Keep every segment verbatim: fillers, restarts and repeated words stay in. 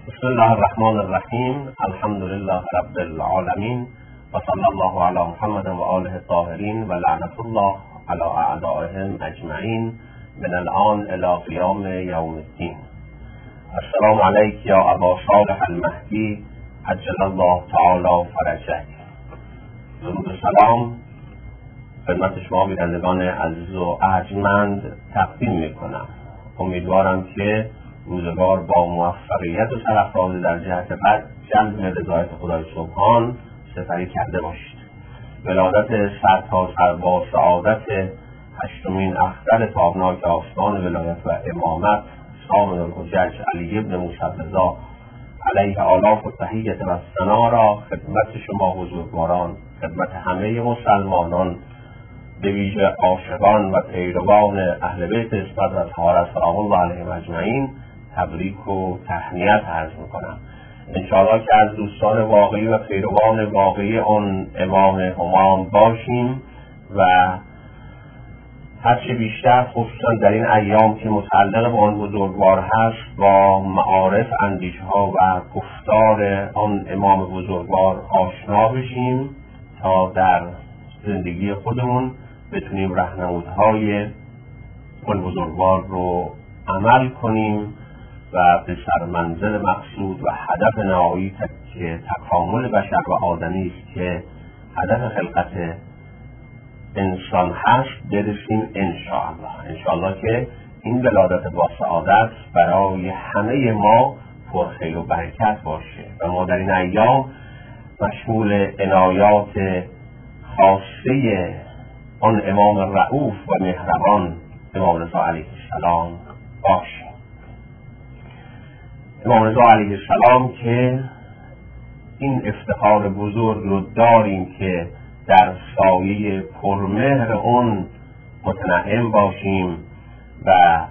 بسم الله الرحمن الرحیم. الحمد لله رب العالمین و صلی الله علی محمد و آله الطاهرین و لعنت الله علی اعدائهم اجمعین من الان الی قیام یوم الدین. السلام علیک یا ابا صالح المهدی عجل الله تعالی فرجک. درود و سلام خدمت شما بینندگان عزیز و ارجمند تقدیم میکنم. امیدوارم که روزگار با موفقیت و سرافرازی در جهت بعد جلب رضایت خدای سبحان سپری کرده باشید. ولادت سرتاسر با سعادت هشتمین اختر تابناک آستان ولایت و امامت سامن الحجج علی ابن موسی رضا علیه آلاف و تحیت و ثنا را خدمت شما بزرگواران، خدمت همه مسلمانان، به ویژه عاشقان و پیروان اهل بیت اسمت و طهارت سلام الله علیهم اجمعین تبریک و تهنیت عرض میکنم. انشاءالله که از دوستان واقعی و پیروان واقعی آن امام همام باشیم و هرچه بیشتر خصوصا در این ایام که متعلق به آن بزرگوار هست با معارف، اندیشه ها و گفتار آن امام بزرگوار آشنا بشیم تا در زندگی خودمون بتونیم راهنمودهای آن بزرگوار رو عمل کنیم و به سرمنزل مقصود و هدف نهایی که تکامل بشر و آدمی است که هدف خلقت انسان هست برسیم انشاءالله. انشاءالله که این ولادت با سعادت برای همه ما پرخیر و برکت باشه و ما در این ایام مشمول عنایات خاصه آن امام رؤوف و مهربان امام رضا علیه السلام باشیم. امام رضا علیه السلام که این افتخار بزرگ رو داریم که در سایه پرمهر اون متنعم باشیم و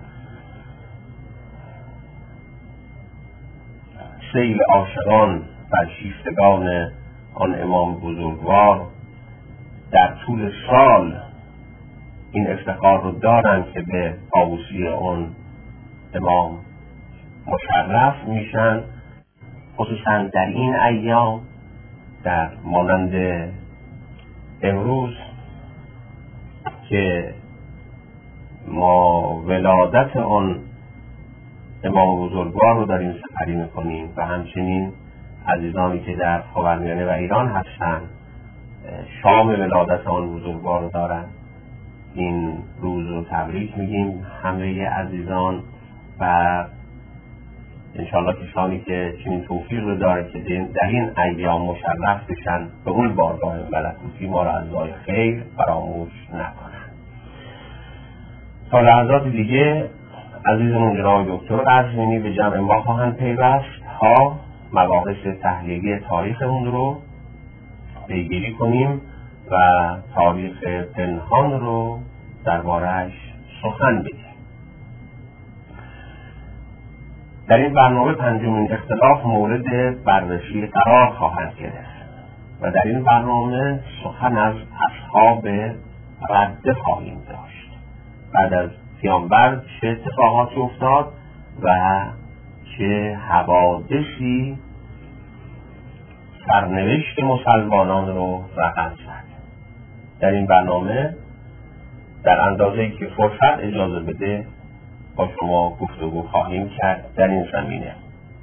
سیل عاشقان و شیفتگان آن امام بزرگوار در طول سال این افتخار رو دارن که به طاووسی اون امام مشرف میشن، خصوصا در این ایام در مانند امروز که ما ولادت آن امام بزرگوار رو داریم سپری میکنیم و همچنین عزیزانی که در خاورمیانه و ایران هستن شام ولادت آن بزرگوار رو دارن. این روز رو تبریک میگیم همه عزیزان و انشاءالله کسانی که چنین توفیق رو داره که در این ایام مشرف بشن به اون بارگاه ملکوتی ما را از راه خیر فراموش نکنن. تا لحظات دیگه عزیزمون جناب دکتر قزوینی به جمع ما خواهند پیوست تا مباحث تحلیلی تاریخمون رو پیگیری کنیم و تاریخ پنهان رو درباره‌اش سخن بگیم. در این برنامه پنجمین اختلاف مورد بررسی قرار خواهد گرفت و در این برنامه سخن از اصحاب رده خواهیم داشت. بعد از پیامبر چه اتفاقاتی افتاد و چه حوادثی سرنوشت مسلمانان رو رقم زد. در این برنامه در اندازه‌ای که فرصت اجازه بده با شما گفتگو خواهیم کرد در این زمینه.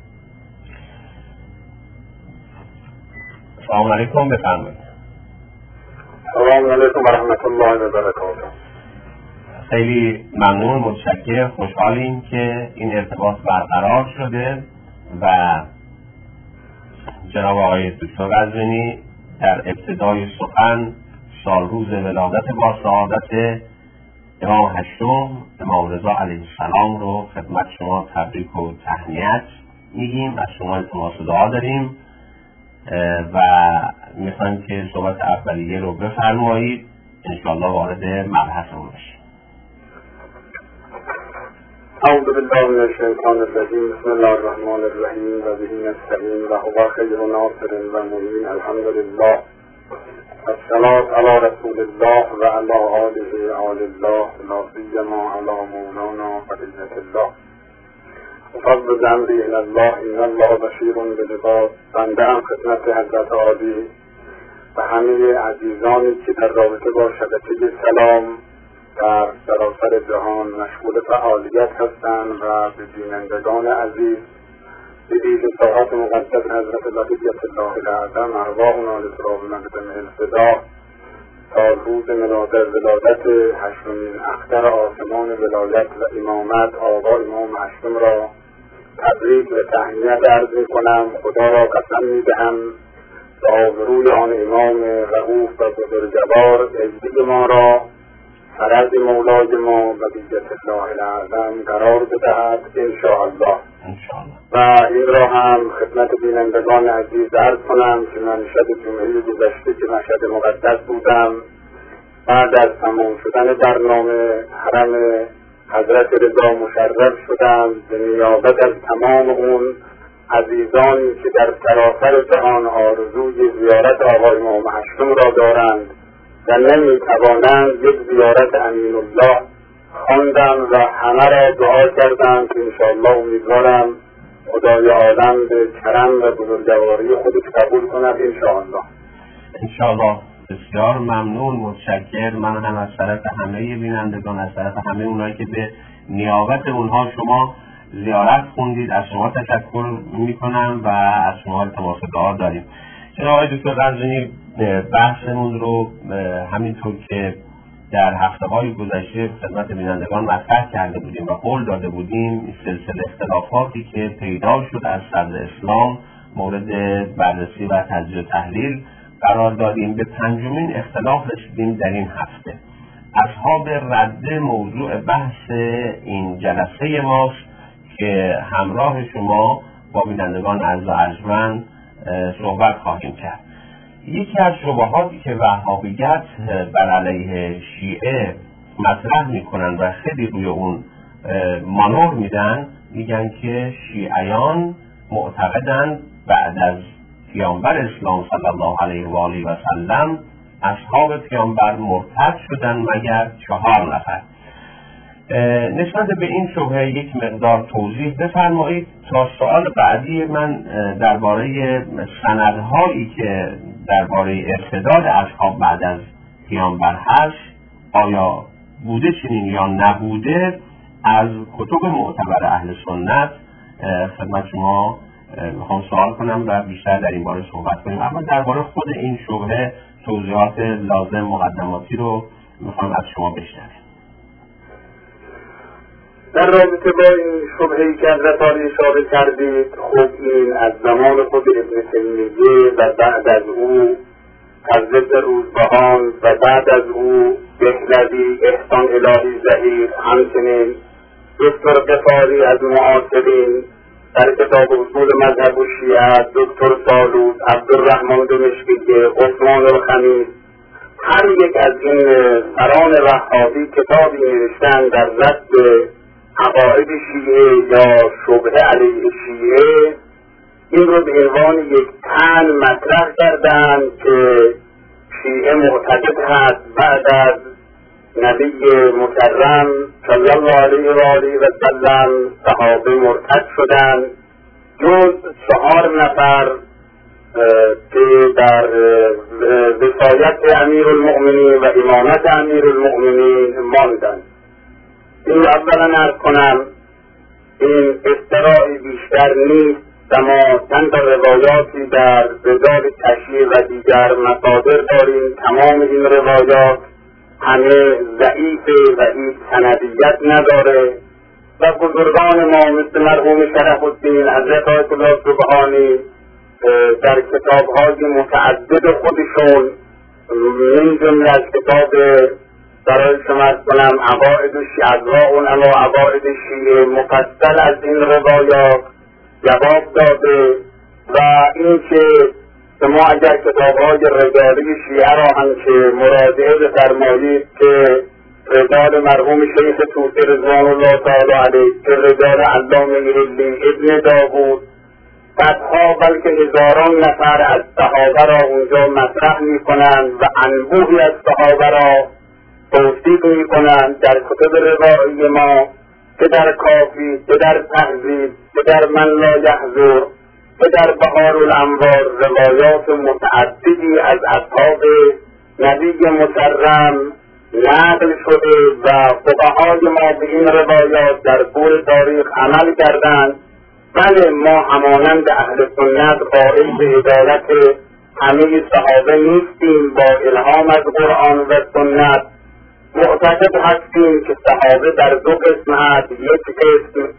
سلام علیکم، بفرمایید. سلام علیکم و رحمت الله و برکاته. خیلی ممنون، متشکر، خوشحالیم که این ارتباط برقرار شده و جناب آقای دکتر قزوینی در ابتدای سخن سال روز ولادت با سعادت امام هشتم امام رضا علیه السلام رو خدمت شما تبریک و تهنیت میگیم. از شما التماس دعا داریم و میخوایم که صحبت اولیه رو بفرمایید انشاءالله وارد مبحثمون بشیم. اعوذ بالله من الشیطان الرجیم. بسم الله الرحمن الرحیم و به نستعین و هو خیر ناصر و معین. الحمد لله الصلاة على رسول الله و علی آله آل الله لا سیما علی مولانا فضیلة الله افوض امری الی الله ان الله بشیر بالعباد. بنده هم خدمت حضرت عالی و همه عزیزانی که در رابطه با شبکه سلام در سراسر جهان مشغول فعالیت هستند و به بینندگان عزیز به ویژه ساحات مقدس حضرت بقیت الله الاعظم ارواحنا لتراب مقدمه الفدا تا روز میلاد ولادت هشتمین اختر آسمان ولایت و امامت آقا امام هشتم را تبریک و تهنیت عرض می‌کنم. خدا را قسم می‌دهم به آبروی آن امام رؤوف و بزرگوار عزیز ما را فرد مولای ما و بیت الله الاعظم قرار بدهد انشاءالله. و این را هم خدمت بینندگان عزیز عرض کنم که من شب جمعه گذشته که مشهد مقدس بودم، بعد از تمام شدن برنامه حرم حضرت رضا مشرف شدم به نیابت از تمام اون عزیزانی که در سراسر جهان آرزوی زیارت آقای امام هشتم را دارند و نمی توانند یک زیارت امین الله خواندم و همه را دعا کردم که انشاءالله امیدوارم خدای عالم به کرم و بزرگواری خودش قبول کند انشاءالله. انشاءالله. بسیار ممنون، متشکر. من هم از طرف همه بینندگان، از طرف همه اونایی که به نیابت اونها شما زیارت خوندید، از شما تشکر میکنم و از شما التماس دعا داریم. جناب آقای دکتر قزوینی، بحثمون رو همینطور که در هفته‌های گذشته خدمت بینندگان مطرح کرده بودیم و قول داده بودیم، سلسله اختلافاتی که پیدا شد از صدر اسلام مورد بررسی و تجزیه و تحلیل قرار دادیم. به پنجمین اختلاف رسیدیم در این هفته. اصحاب رد موضوع بحث این جلسه ماست که همراه شما با بینندگان عزیز و ارجمند صحبت خواهیم کرد. یکی از شبهاتی که وهابیت بر علیه شیعه مطرح میکنن و خیلی روی اون مانور میدن، میگن که شیعیان معتقدند بعد از پیامبر اسلام صلی الله علیه و آله و سلم اصحاب پیامبر مرتد شدن مگر چهار نفر. نسبت به این شبهه یک مقدار توضیح بفرمایید تا سوال بعدی من درباره سندهایی که درباره ارتداد اصحاب بعد از پیامبر هست، آیا بوده چنین یا نبوده، از کتب معتبر اهل سنت خدمت شما میخوام سوال کنم و بیشتر در این باره صحبت کنیم. اما درباره خود این شبهه توضیحات لازم مقدماتی رو میخوام از شما بشنویم. در رابطه با این شبهه‌ای که حضرت عالی اشاره کردید، خب این از زمان خود ابن تیمیه و بعد از او از ضد روزبهان و بعد از او دهلوی، احسان الهی ظهیر، همچنین دکتر قفاری از معاصرین در کتاب اصول مذهب و شیعه، دکتر سالوس، عبدالرحمن دمشقی، عثمان الخمیس، هر یک از این سران وهابی کتابی نوشتن در رد عقاید شیعه یا شبهه علیه شیعه. این رو به عنوان یک طعن مطرح کردن که شیعه معتقد هست بعد از نبی مکرم صلی الله علیه و آله و سلم صحابه مرتد شدن جز چهار نفر که در وصایت امیرالمؤمنین و امامت امیرالمؤمنین ماندند. این اولا عرض کنم این افتراعی بیشتر نیست و ما چند روایاتی در رجال تشیع و دیگر مصادر داریم. تمام این روایات همه ضعیفه و هیچ سندیت نداره و بزرگان ما مثل مرحوم شرف الدین حضرت آیت الله سبحانی در کتاب‌های متعدد خودشون من جمله از کتاب برای شما ارز کنم عقاید شیعه و عقاید شیعه مفصل از این روایات جواب داده و اینکه شما اگر کتاب‌های رجالی شیعه را هم که مراجعه بفرمایید که رجال مرحوم شیخ طوسی رضوان الله تعالی علیه که رجال علامه ایلی ابن داوود صدها بلکه هزاران نفر از صحابه را اونجا مطرح میکنند و انبوهی از صحابه را توصیف میکنند. در کتب روایی ما که در کافی، که در تهذیب، که در من لا یحضر، که در بهار الانوار روایات متعددی از اصحاب نبی مکرم نقل شده و فقهای ما به این روایات در طول تاریخ عمل کردند. بله، ما همانند اهل سنت قائل به هدایت همه صحابه نیستیم، با الهام از قرآن و سنت معتقد هستیم که صحابه در دو قسم هست. یک قسم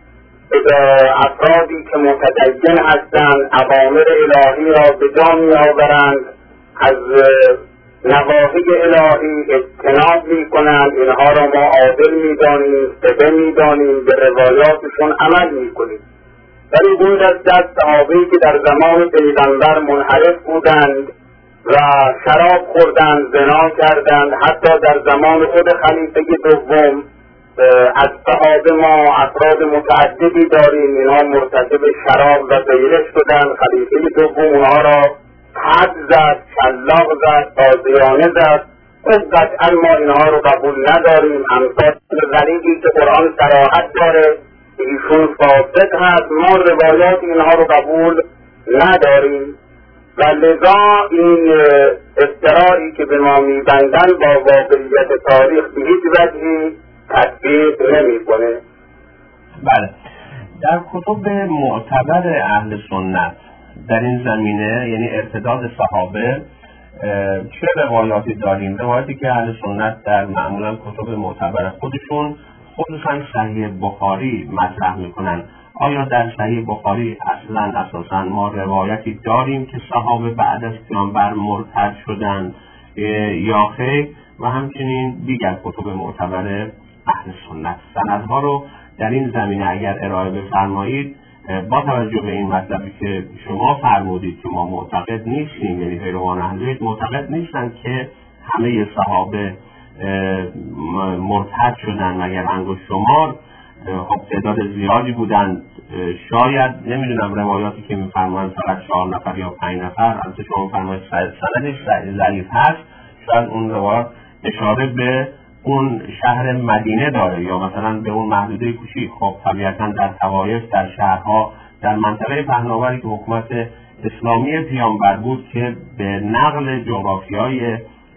افرادی که متدین هستند اوامر الهی را به جا می آورند، از نواهی الهی اجتناب می کنند، اینها را ما عادل می دانیم، سبه می دانیم، به روایاتشون عمل می کنیم. ولی اون دسته از صحابه‌ای که در زمان پیغمبر منحرف بودند و شراب خوردند، زنا کردند، حتی در زمان خود خلیفه دوم از صحابه ما افراد متعددی داریم اینها مرتکب شراب و غیره شدند. خلیفه دوم اونها را حد زد، شلاق زد، تازیانه زد. خب قطعا ما اینها رو قبول نداریم. امثال غریبی که قرآن صراحت داره ایشون فاسق هست، ما روایات اینها رو قبول نداریم و لذا این افترایی که به ما میبندن با واقعیت تاریخ به هیچ وجهی تطبیق نمیکنه. بله، در کتب معتبر اهل سنت در این زمینه، یعنی ارتداد صحابه، چه روایاتی داریم؟ روایاتی که اهل سنت در معمولا کتب معتبر خودشون، خصوصا صحیح بخاری مطرح میکنن. آیا در صحیح بخاری اصلا اساسا ما روایتی داریم که صحابه بعد از پیامبر مرتد شدند یا خیر؟ و همچنین دیگر کتب معتبر اهل سنت سندها رو در این زمینه اگر ارائه بفرمایید، با توجه به این مطلبی که شما فرمودید که ما معتقد نیستیم، یعنی پیروان اهل بیت معتقد نیستن که همه صحابه مرتد شدن مگر انگشت شمار، خب تعداد زیادی بودند، شاید نمیدونم روایاتی که میفرمایند فقط چهار نفر یا پنج نفر، البته شما میفرمایید سندش ضعیف هست، شاید اون روایات اشاره به اون شهر مدینه داره یا مثلا به اون محدوده کوچیک. خب طبیعتا در طوایف، در شهرها، در منطقه پهناوری که حکومت اسلامی پیامبر بود که به نقل جغرافیای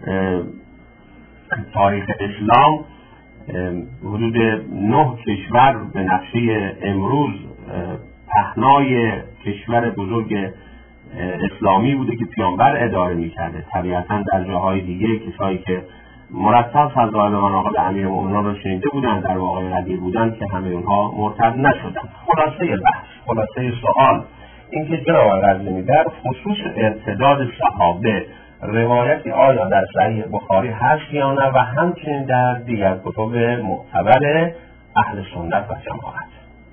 تاریخ اسلام حدود نه کشور به نقشه امروز پهنای کشور بزرگ اسلامی بوده که پیامبر اداره می‌کرده. طبیعتا در جاهای دیگه کسایی که مرتب فضائل و مناقب امیرالمؤمنین را شنیده بودند، در واقع قدیر بودند، که همه اونها مرتد نشدند. خلاصه بحث، خلاصه سوال این که جناب قزوینی در خصوص ارتداد صحابه روایتی آیا در صحیح بخاری هست یا نه و همچنین در دیگر کتب معتبر اهل سنت و جماعت؟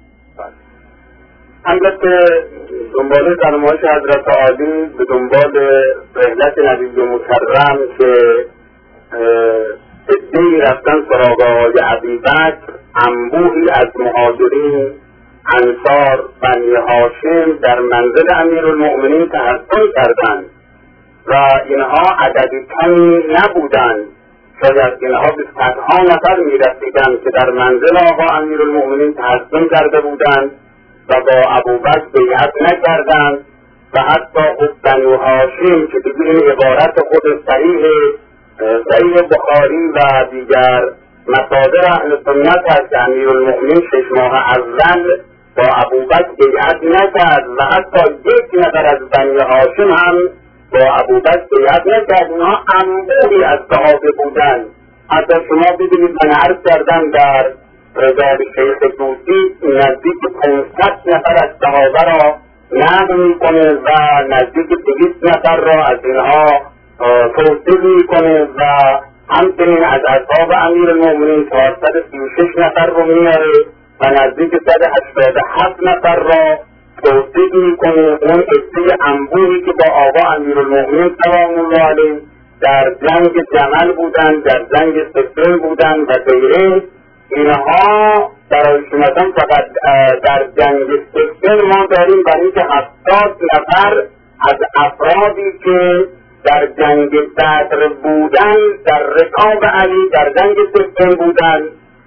البته دنبال فرمایش حضرت عالی به دنبال رحلت نبی مکرم که عده‌ای رفتن سراغ آقای ابوبکر، انبوهی از مهاجرین، انصار، بنی هاشم در منزل امیرالمؤمنین تحصل کردند و اینها عددی کمی نبودند، شاید اینها به صدها نفر می‌رسیدند که در منزل آقا امیرالمؤمنین تحصل کرده بودند و با ابوبکر بیعت نکردند و حتی خود بنی هاشم که دیگه این عبارت خود صحیح صحیح بخاری و دیگر مصادر اهل سنت هست که امیرالمؤمنین شش ماه اول با ابوبکر بیعت نکرد و حتی یک نفر از بنی هاشم هم با ابوبکر بیعت نکرد. اینها انبوهی از صحابه بودند. حتی شما ببینید من عرض کردم در رجال شیخ طوسی نزدیک پانصد نفر از صحابه را نقل میکنه و نزدیک دویست نفر را از اینها توصیف میکنه و همچنین از اصحاب امیرالمؤمنین چهارصد و سی و شش نفر رو میاره و نزدیک صد و هشتاد و هفت نفر را توصیف میکنه. اون عده انبوهی که با آقا امیرالمؤمنین سلام الله علیه در جنگ جمل بودن، در جنگ صفین بودن و غیره، اینها برای شماتن فقط در جنگ صفین ما داریم برای که هفتاد نفر از افرادی که در جنگ بدر بودن، در رکاب علی در جنگ صفین بودن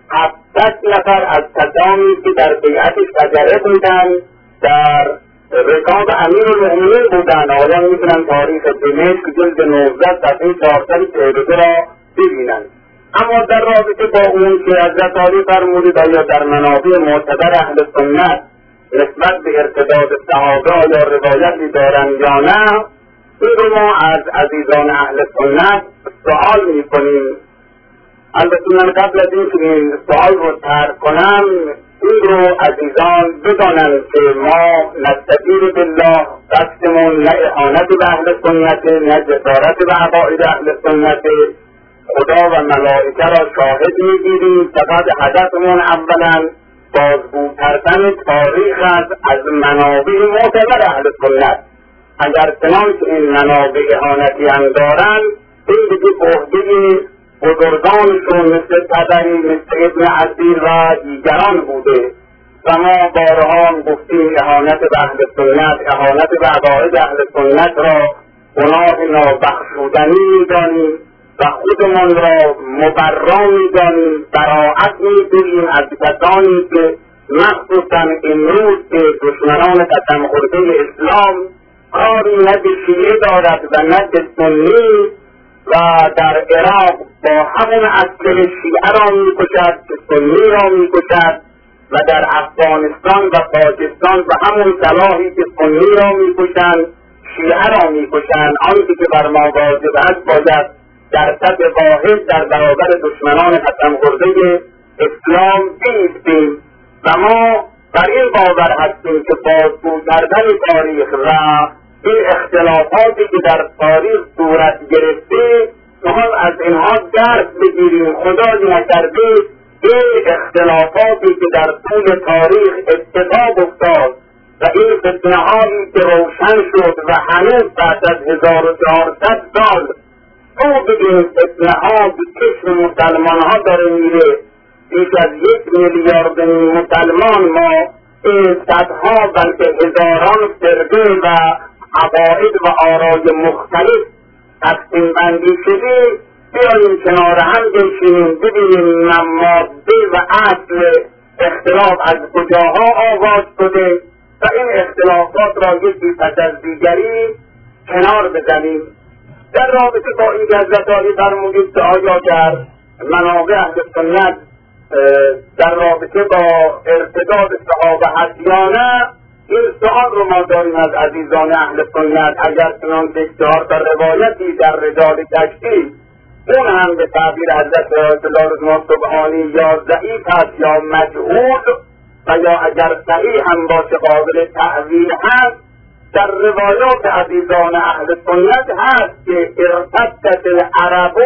هفتاد نفر از کسانی که در بیعت شجره بودن در رکاب امیرالمؤمنین بودن. آیان میتونن تاریخ دمشق جلد نوزده صفحه چهارصد و چهل و دو را ببینند. اما در رابطه با اون که حضرت علی فرمودید آیا در منابع معتبر اهل سنت نسبت به ارتداد صحابه آیا روایتی دارند یا نه، این رو ما از عزیزان اهل سنت سوال میکنیم. البته من قبل از این که این سوال رو طرح کنم این رو عزیزان بدانند که ما نستعین بالله قصدمون نه اهانت به اهل سنت نه جسارت به عقاید اهل سنت. خدا و ملائکه را شاهد میگیریم. فقط هدفمون اولا بازگو کردن تاریخ است از منابع معتبر اهل سنت. اگر چنانکه این منابع اهانتی هم دارند این دیگه عهده بزرگانشون مثل طبری مثل ابن عسیر و دیگران بوده و ما بارها هم گفتیم اهانت به اهل سنت، اهانت به عقاید اهل سنت را گناه نابخشودنی میدانیم و خودمان را مبرا میدانیم. براءت میگوییم از کسانی که مخصوصا امروز که دشمنان قسم خورده اسلام کاری نه به شیعه دارد و نه به سنی و در عراق با همون اصل شیعه را میکشد که سنی را میکشد و در افغانستان و پاکستان به همون صلاحی که سنی را میکشند شیعه را میکشند. آنچه که بر ما واجب است باید در صد واحد در برابر دشمنان قسم خورده اسلام بایستیم و ما بر این باور هستیم که بازگو کردن تاریخ و این اختلافاتی که در تاریخ صورت گرفته ما از اینها درس بگیریم. خدای نکرده این اختلافاتی که در طول تاریخ اتفاق افتاد و این فتنه‌هایی که روشن شد و هنوز بعد از هزار و چهارصد سال تو بگیم فتنه‌ها به چشم مسلمان ها داره میره. بیش از یک میلیارد مسلمان ما این صدها بلکه هزاران فرقه و عقاید و آرای مختلف تقسیم بندی شدیم. بیاییم کنار هم بشینیم ببینیم ماده و اصل اختلاف از کجاها آغاز شده و این اختلافات را یکی پس از دیگری کنار بزنیم. در رابطه با این حضرت علی فرمودید که آیا در منابع اهل سنت در رابطه با ارتداد صحابه هست یا نه، این سؤال رو ما داریم از عزیزان اهل سنت. اگر چنانکه چهار تا روایتی در رجال کشتی اون هم به تعبیر حضرت آیت الله سبحانی یا ضعیف هست یا مجهول و یا اگر صحیح هم باشه قابل تعویل هست، در روایات عزیزان اهل سنت هست که ارتدت العرب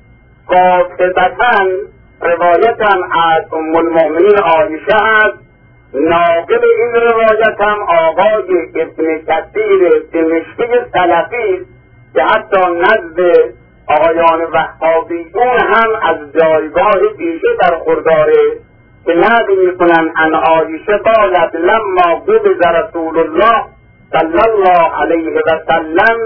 قاطبتاً، روایت هم از ام المؤمنین عایشه هست. ناقل این روایت هم آقای ابن کثیر دمشقی سلفی که حتی نزد آقایان وهابیون هم از جایگاه پیشه برخورداره که نقل میکنن ان عایشه قالت لما قبض رسول الله صلی الله علیه و سلم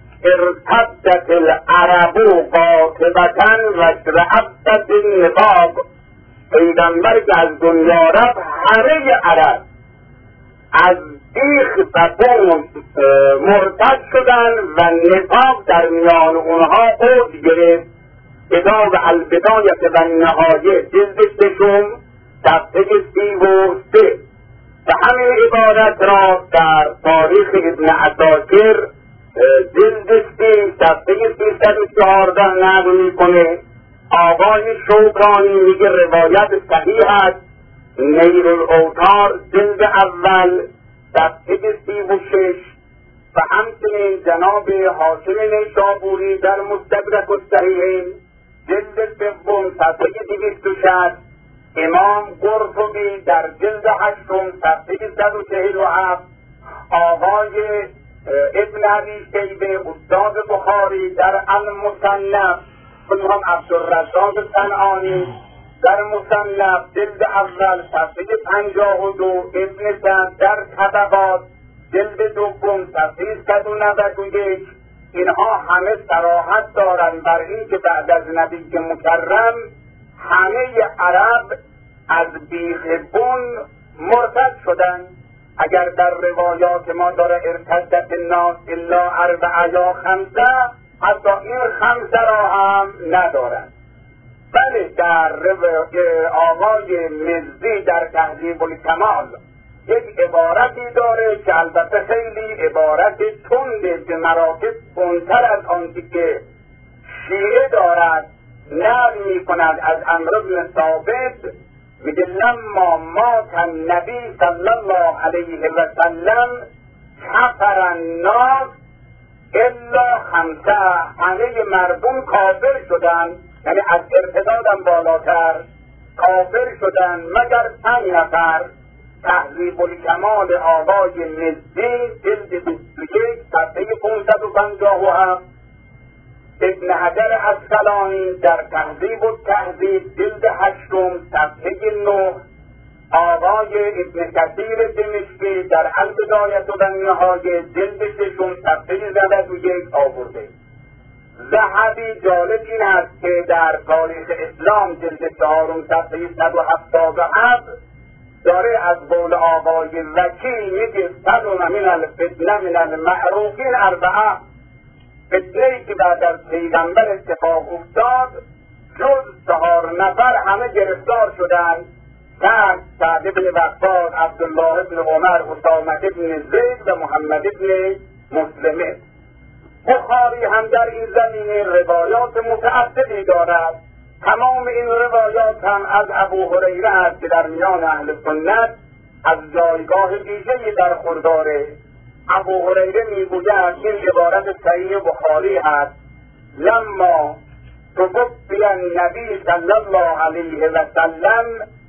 ارتدت العرب قاطبتاً و اشرعبت النفاق. پیغمبر که از دنیا رفت همه عرب از بیخ و بوم مرتد شدن و نفاق در میان اونها اوج گرفت. کتاب البدایه و نهایه جلد ششم صفحه سی و سه و همین عبارت را در تاریخ ابن عساکر جلد سی صفحه سیصد و چهارده نقل میکنه. آقای شوکانی میگه روایت صحیح است. نیر الاوتار جلد اول صفحه سی و شش و همچنین جناب حاکم نیشابوری در مستدرک الصحیحین جلد سوم صفحه دویست و شصت، امام قرطبی در جلد هشتم صفحه صد و چهل و هفت، آقای ابن ابی شیبه استاد بخاری در المصنف، هم عبدالرزاق صنعانی در مصنف جلد اول صفحه پنجاه و دو، ابن سعد در طبقات جلد دوم صفحه صد و نود و یک. اینها همه صراحت دارند بر این که بعد از نبی مکرم همه عرب از بیخ بن مرتد شدن. اگر در روایات ما داره ارتدت الناس الا اربعه یا خمسه، حتی این خمسه را هم ندارد. بله در آقای مزی در تهذیب الکمال یک عبارتی داره که البته خیلی عبارت تنده، به مراتب تندتر از آنچه که شیعه دارد نقل می کند از عمرو بن ثابت. میگه لما مات النبی صلی الله علیه و سلم کفر الناس الا خمسه، همه مردم کافر شدن، یعنی از ارتدادم بالاتر کافر شدن مگر پنج نفر. تهذیب الکمال آقای مزی جلد بیست و یک صفحه پانصد و پنجاه و هفت. ابن حجر اسقلانی در تهذیب التهذیب جلد هشتم صفحه نه، آقای ابن کثیر دمشقی در البدایة و النهایه جلد ششم صفحه نود و یک آورده. ذهبی جالب این است که در تاریخ اسلام جلد چهارم صفحه صد و هفتاد و هفت داره از قول آقای وکی میگه صدم من الفتنه من المعروفین اربعه، فتنه‌ای که بعد از پیغمبر اتفاق افتاد جز چهار نفر همه گرفتار شدن: سعد سعد بن وقاص، عبدالله بن عمر، اسامه بن زید و محمد بن مسلمه. بخاری هم در این زمینه روایات متعددی دارد. تمام این روایات هم از ابو هریره است که در میان اهل سنت از جایگاه ویژه‌ای برخورداره. ابو هریره میگوید این عبارت صحیح بخاری است: لما توفی النبی صلی الله علیه و سلم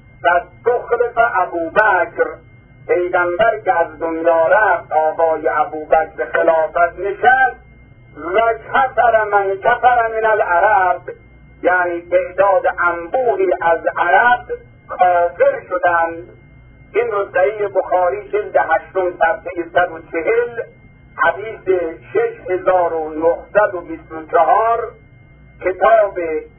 فاستخلف ابوبکر، پیغمبر که از دنیا رفت آقای ابوبکر خلافت نشست. و کفر من کفر من العرب، یعنی تعداد انبوهی از عرب کافر شدند. این رو صحیح بخاری جلد هشتم صفحه صد و چهل حدیث شش هزار و نهصد و بیست و چهار، کتاب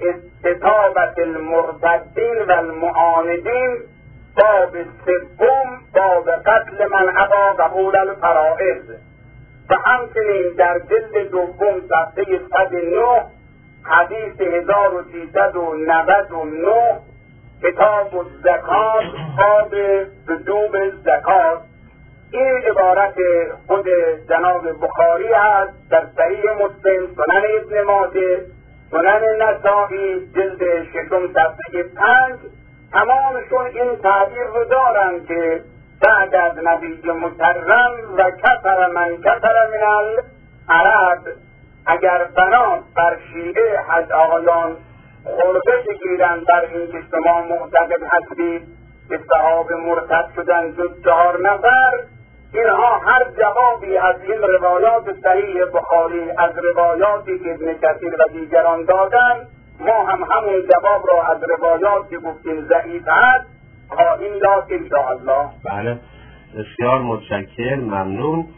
استتابت المرتدین و المعاندین، باب سوم، باب قتل من ابا قبول الفرائض. و همچنین در جلد دوم صفحه صد و نه حدیث هزار و سیصد و نود و نه، کتاب الزکات، باب وجوب زکات. این عبارت خود جناب بخاری است در صحیح مسلم، سنن ابن ماجه، سنن نسائی جلد ششم صفحه پنج. تمامشون این تعبیر رو دارن که بعد از نبی مکرم و کفر من کفر من العرب، اگر بنات بر شیعه حج آقایان خلقه بگیرن بر این که شما معتقد هستید که صحابه مرتد شدن جز چهار نفر، اینها هر جوابی از این روایات صحیح بخاری از روایاتی که ابن کثیر و دیگران دادن، ما هم همون جواب را از روایات که گفتیم ضعیف هست خواهیم داد انشاءالله. بله، بسیار متشکرم، ممنون.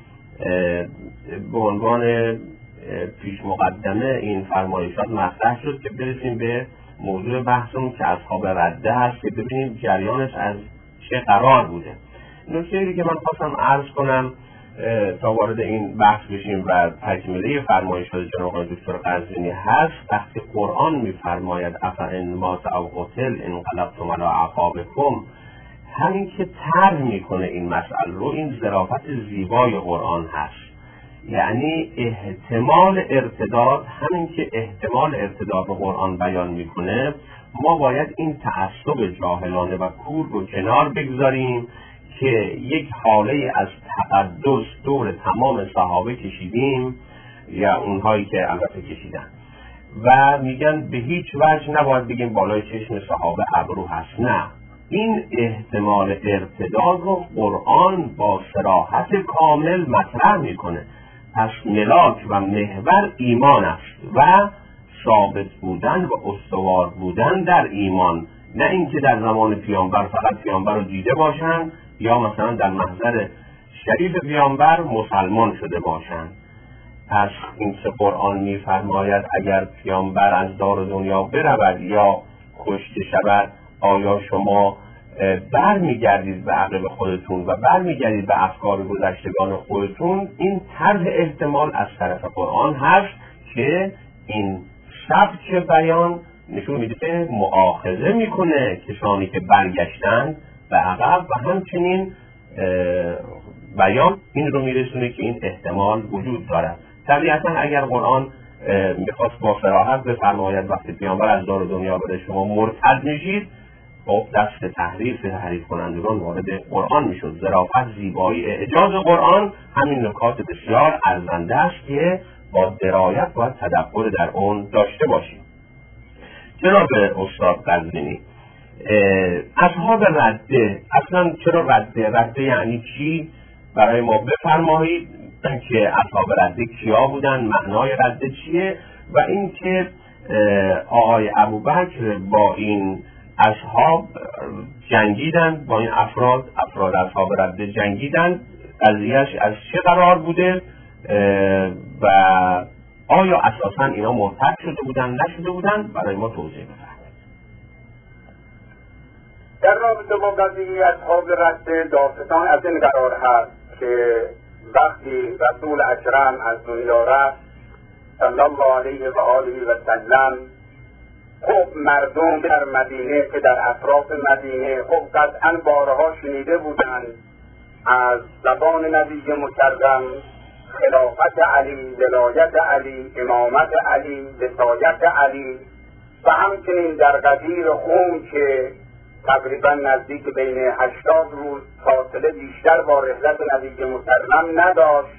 به عنوان پیش مقدمه این فرمایشات مطرح شد که برسیم به موضوع بحثمون که اصحاب رده هست، که ببینیم جریانش از چه قرار بوده. نکته‌ای که من خواستم عرض کنم تا وارد این بحث بشیم و تکمیله فرمایشات جناب آقای دکتر قزوینی هست، وقتی قرآن می‌فرماید افإن مات او قتل انقلبتم علی اعقابکم، همین که طرح میکنه این مسئله رو، این ظرافت زیبای قرآن هست. یعنی احتمال ارتداد، همین که احتمال ارتداد به قرآن بیان میکنه، ما باید این تعصب جاهلانه و کور رو کنار بگذاریم که یک حاله از تقدس دور تمام صحابه کشیدیم، یا اونهایی که البته کشیدن، و میگن به هیچ وجه نباید بگیم بالای چشم صحابه ابرو هست. نه، این احتمال ارتداد رو قرآن با صراحت کامل مطرح میکنه. پس ملاک و محور ایمان است و ثابت بودن و استوار بودن در ایمان، نه اینکه در زمان پیامبر فقط پیامبر رو دیده باشند یا مثلا در محضر شریف پیامبر مسلمان شده باشند. پس این که قرآن میفرماید اگر پیامبر از دار دنیا برود یا کشته شود، آیا شما برمیگردید به عقل خودتون و برمیگردید به افکار گذشتگان خودتون، این طرح احتمال از طرف قرآن هست که این سبک بیان نشون میده که مؤاخذه میکنه کسانی که برگشتن به عقب و همچنین بیان این رو میرسونه که این احتمال وجود دارد. طبیعتا اگر قرآن میخواست با صراحت بفرماید وقتی پیامبر از دار دنیا بره شما مرتد میشید، خب دست تحریف تحریف کنندگان وارد قرآن میشد. ظرافت، زیبایی، اعجاز قرآن همین نکات بسیار ارزنده است که با درایت و تدبر در اون داشته باشیم. جناب استاد قزوینی، اصحاب رده اصلا چرا رده؟ رده یعنی چی؟ برای ما بفرمایید که اصحاب رده کیا بودن، معنای رده چیه و اینکه آقای ابوبکر با این اصحاب جنگیدن، با این افراد افراد اصحاب رده جنگیدن، قضیهش از چه قرار بوده و آیا اساسا اینا مرتد شده بودن نشده بودن؟ برای ما توضیح بفرمایید. در رابطه با قضیه اصحاب رده داستان از این قرار هست که وقتی رسول اکرم از دنیا رفت صلی الله علیه و آله و سلم، خب مردم در مدینه که در اطراف مدینه خب قطعا بارها شنیده بودند از زبان نبی مکرم خلافت علی، ولایت علی، امامت علی، وصایت علی و همچنین در قدیر خون که تقریبا نزدیک بین هشتاد روز فاصله بیشتر با رحلت نبی مکرم نداشت،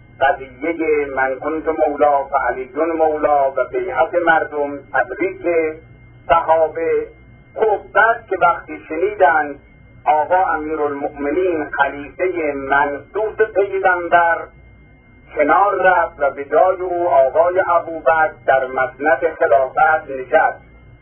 قضیه من کنت مولا فعلیون مولا و بیعت مردم، تبریک صحابه. خب بعد که وقتی شنیدن آقا امیرالمؤمنین خلیفه منصوص پیغمبر کنار رفت و به جای او آقای ابوبکر در مسند خلافت نشست،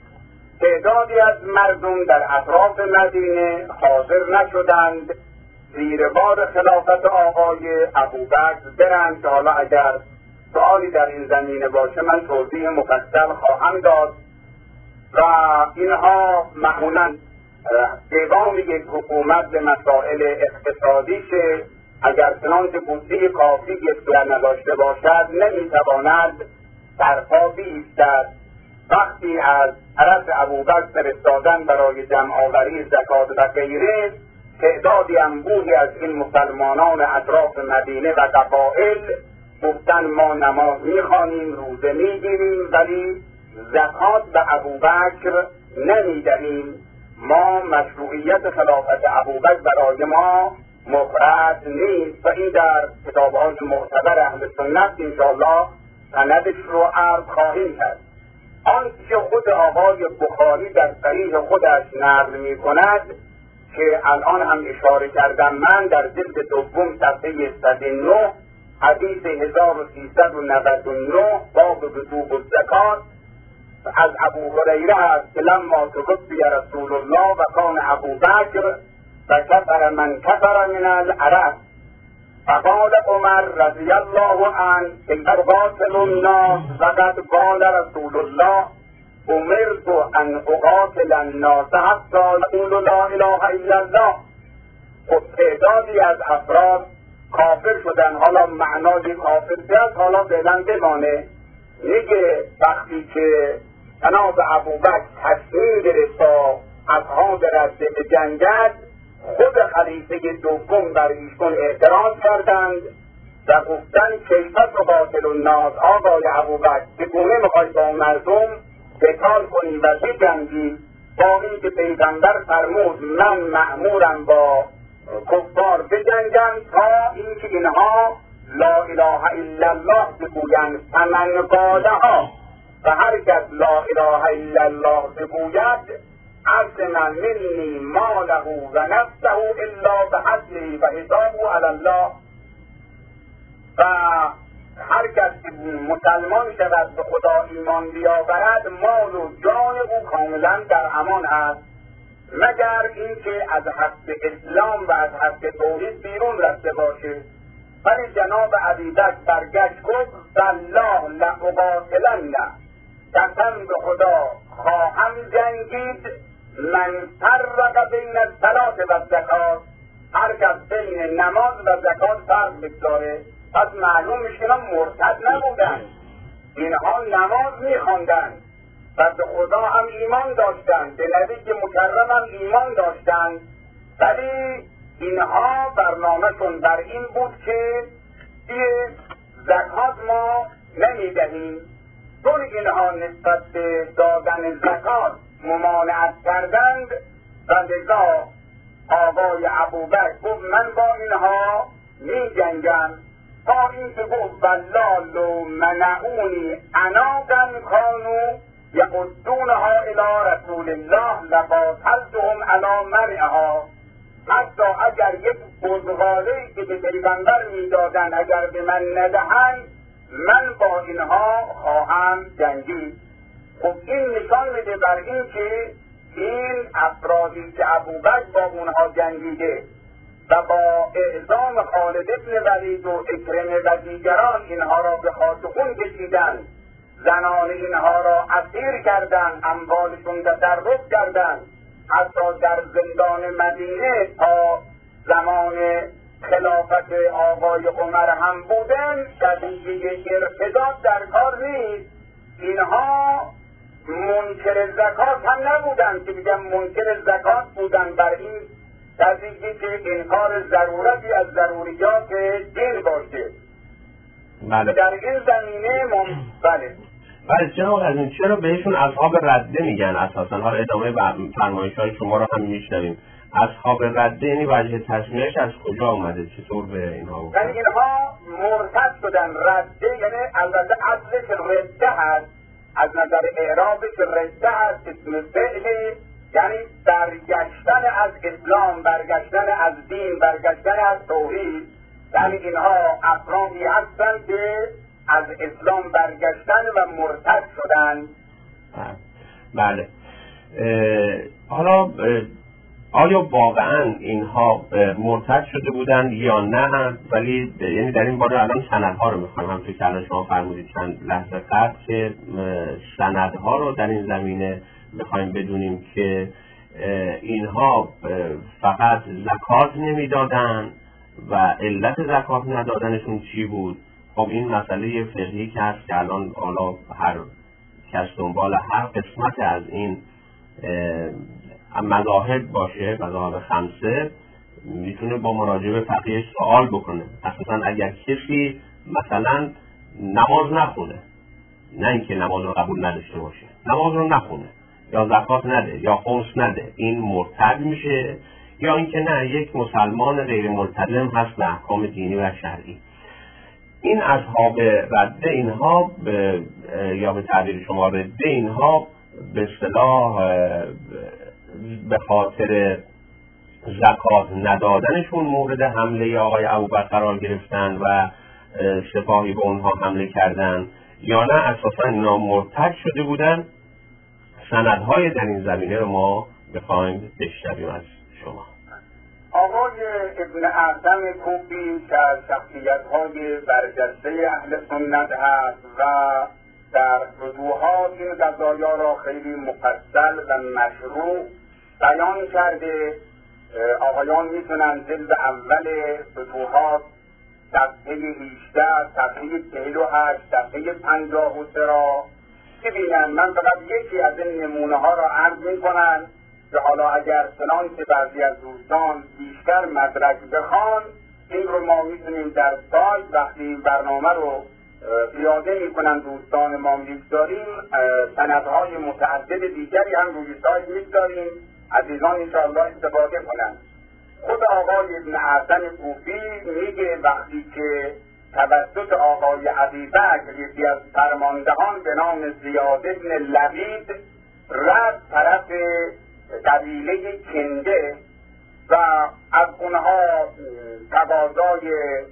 تعدادی از مردم در اطراف مدینه حاضر نشدند زیر بار خلافت آقای ابوبکر برند که حالا اگر سوالی در این زمینه باشه من توضیح مفصل خواهم داد. و اینها معمولا پیغام یک حکومت به مسائل اقتصادیشه، اگر چنانچه بودجه کافی اختیار نداشته باشد نمیتواند برپا بایستد. وقتی از طرف ابوبکر فرستادن برای جمع آوری زکات و غیره، تعدادی انبوهی از این مسلمانان اطراف مدینه و قبایل گفتن ما نماز میخوانیم، روزه میگیریم، ولی زکات به ابوبکر نمیدهیم، ما مشروعیت خلافت ابوبکر برای ما مفرد نیست. و این در کتاب‌های معتبر اهل سنت انشاءالله سندش رو عرض خواهیم کرد. آنچه خود آقای بخاری در صحیح خودش نقل می کند که الان هم اشاره کردم من در جلد دوم صفحه صد و نه حدیث هزار و سیصد و نود و نه باب وجوب الزکات از ابو هریره است که لما توفی رسول الله و کان ابوبکر و کفر من کفر من العرب فقال عمر رضی الله عنه ان قاتل الناس وقد قال رسول الله امرت ان اقاتل الناس حتی یقولوا لا اله الا الله. خب تعدادی از افراد کافر شدن، حالا معنای کافر شد حالا فعلا بمانه، میگه وقتی که جناب ابوبکر تصمیم گرفت تا اصحاب رده بجنگد، خود خلیفه دوم بر ایشون اعتراض کردند و گفتن کیف تقاتل الناس، آقای ابوبکر چگونه میخوای با مردم قتال کنی و بجنگی، با اینکه پیغمبر فرمود من مأمورم با کفار بجنگم تا اینکه اینها لا اله الا الله بگویند، فمن قالها، و هر کس لا اله الا الله بگوید عصم منی ماله و نفسه الا بحسبه و حسابه علی الله. و هر کس مسلمان شود به خدا ایمان بیاورد مال و جان او کاملا در امان است، مگر اینکه از حد اسلام و از حد توحید بیرون رفته باشه. ولی جناب ابوبکر برگشت گفت والله لاقاتلن، قسم به خدا خواهم جنگید من فرق بین الصلاة و الزکات، هر کس بین نماز و زکات فرق بگذاره، پس معلوم میشه اینا مرتد نبودن، اینها نماز میخواندن و به خدا هم ایمان داشتن، به نبی مکرم هم ایمان داشتن، ولی اینها برنامهشون بر این بود که یه زکات ما نمیدهیم. چون اینها نسبت به دادن زکات ممانعت کردند و لذا آقای ابوبکر گفت من با اینها می جنگم، تا این که گفت والله لو منعونی عناقا کانوا یقدونها الی رسول الله لقاتلتهم علی منعها. حتی اگر یک بزغاله‌ای که به پیغمبر میدادن اگر به من ندهند من با اینها خواهم جنگید. خب این نشان میده بر این که این افرادی که ابوبکر با اونها جنگیده و با اعزام خالد ابن ولید و اکرمه و دیگران اینها را به خاطر کشیدن، زنان اینها را اسیر کردن، اموالشون تصرف کردن، حتی در زندان مدینه تا زمان خلافت آقای عمر هم بودن. شدیده ارتداد در کار نیست. اینها منکر زکات هم نبودن که بگم منکر زکات بودن، بر این قضیه که انکار ضرورتی از ضروریات دین باشه. بله. در این زمینه مم... بله بله جناب از چرا بهشون اصحاب رده میگن اساسا؟ حالا ادامه فرمایش‌های شما رو هم میشنویم. اصحاب رده یعنی وجه تسمیهش از کجا اومده؟ چطور به اینها اومده؟ یعنی اینها مرتد شدن. رده یعنی البته اصلش رده هست، از نظر اعرابش رده هست، اسم فعلی، یعنی برگشتن از اسلام، برگشتن از دین، برگشتن از توحید. یعنی اینها افرادی هستند که از اسلام برگشتن و مرتد شدن. بله. حالا آیا واقعا اینها مرتد شده بودند یا نه؟ ولی یعنی در این باره الان سندها رو میخوایم، همونطور که الان شما فرمودید چند لحظه قبل که سندها رو در این زمینه میخوایم بدونیم که اینها فقط زکات نمیدادن و علت زکات ندادنشون چی بود. خب این مسئله فقهی که هست که الان حالا هر کس دنبال هر قسمت از این مذاهب باشه، مذاهب خمسه، میتونه با مراجعه به فقیهش سوال بکنه. اساسا اگر کسی مثلا نماز نخونه، نه اینکه نماز رو قبول نداشته باشه، نماز رو نخونه یا زکات نده یا خمس نده، این مرتد میشه، یا اینکه نه یک مسلمان غیر ملتزم هست به احکام دینی و شرعی. این اصحاب رده اینها به یا به تعبیر شما رده اینها به اصطلاح به خاطر زکات ندادنشون مورد حمله آقای ابوبکر قرار گرفتن و سپاهی به اونها حمله کردن، یا نه اساسا اینا مرتد شده بودن؟ سندهای در این زمینه رو ما بخوایم بشنویم از شما. آقای ابن اعظم کوفی که از شخصیت‌های برجسته اهل سنت هست و در فتوحات این قضایا را خیلی مفصل و مشروع بیان کرده. آقایان میتونن جلد اول فتوحات صفحه هجده، صفحه چهل و هشت، صفحه پنجاه و سه را ببینن. من فقط یکی از این نمونه ها را عرض میکنم که حالا اگر چنان که بعضی از دوستان بیشتر مدرک بخوان، این رو ما میتونیم در سایت وقتی این برنامه رو پیاده میکنن دوستان ما میگذاریم، سندهای متعدد دیگری هم روی سایت میگذاریم، عزیزان انشاءالله استفاده کنن. خود آقای ابن اعظم کوفی میگه وقتی که توسط آقای ابوبکر یکی از فرماندهان به نام زیاد بن لبید رفت طرف قبیله کنده و از اونها تقاضای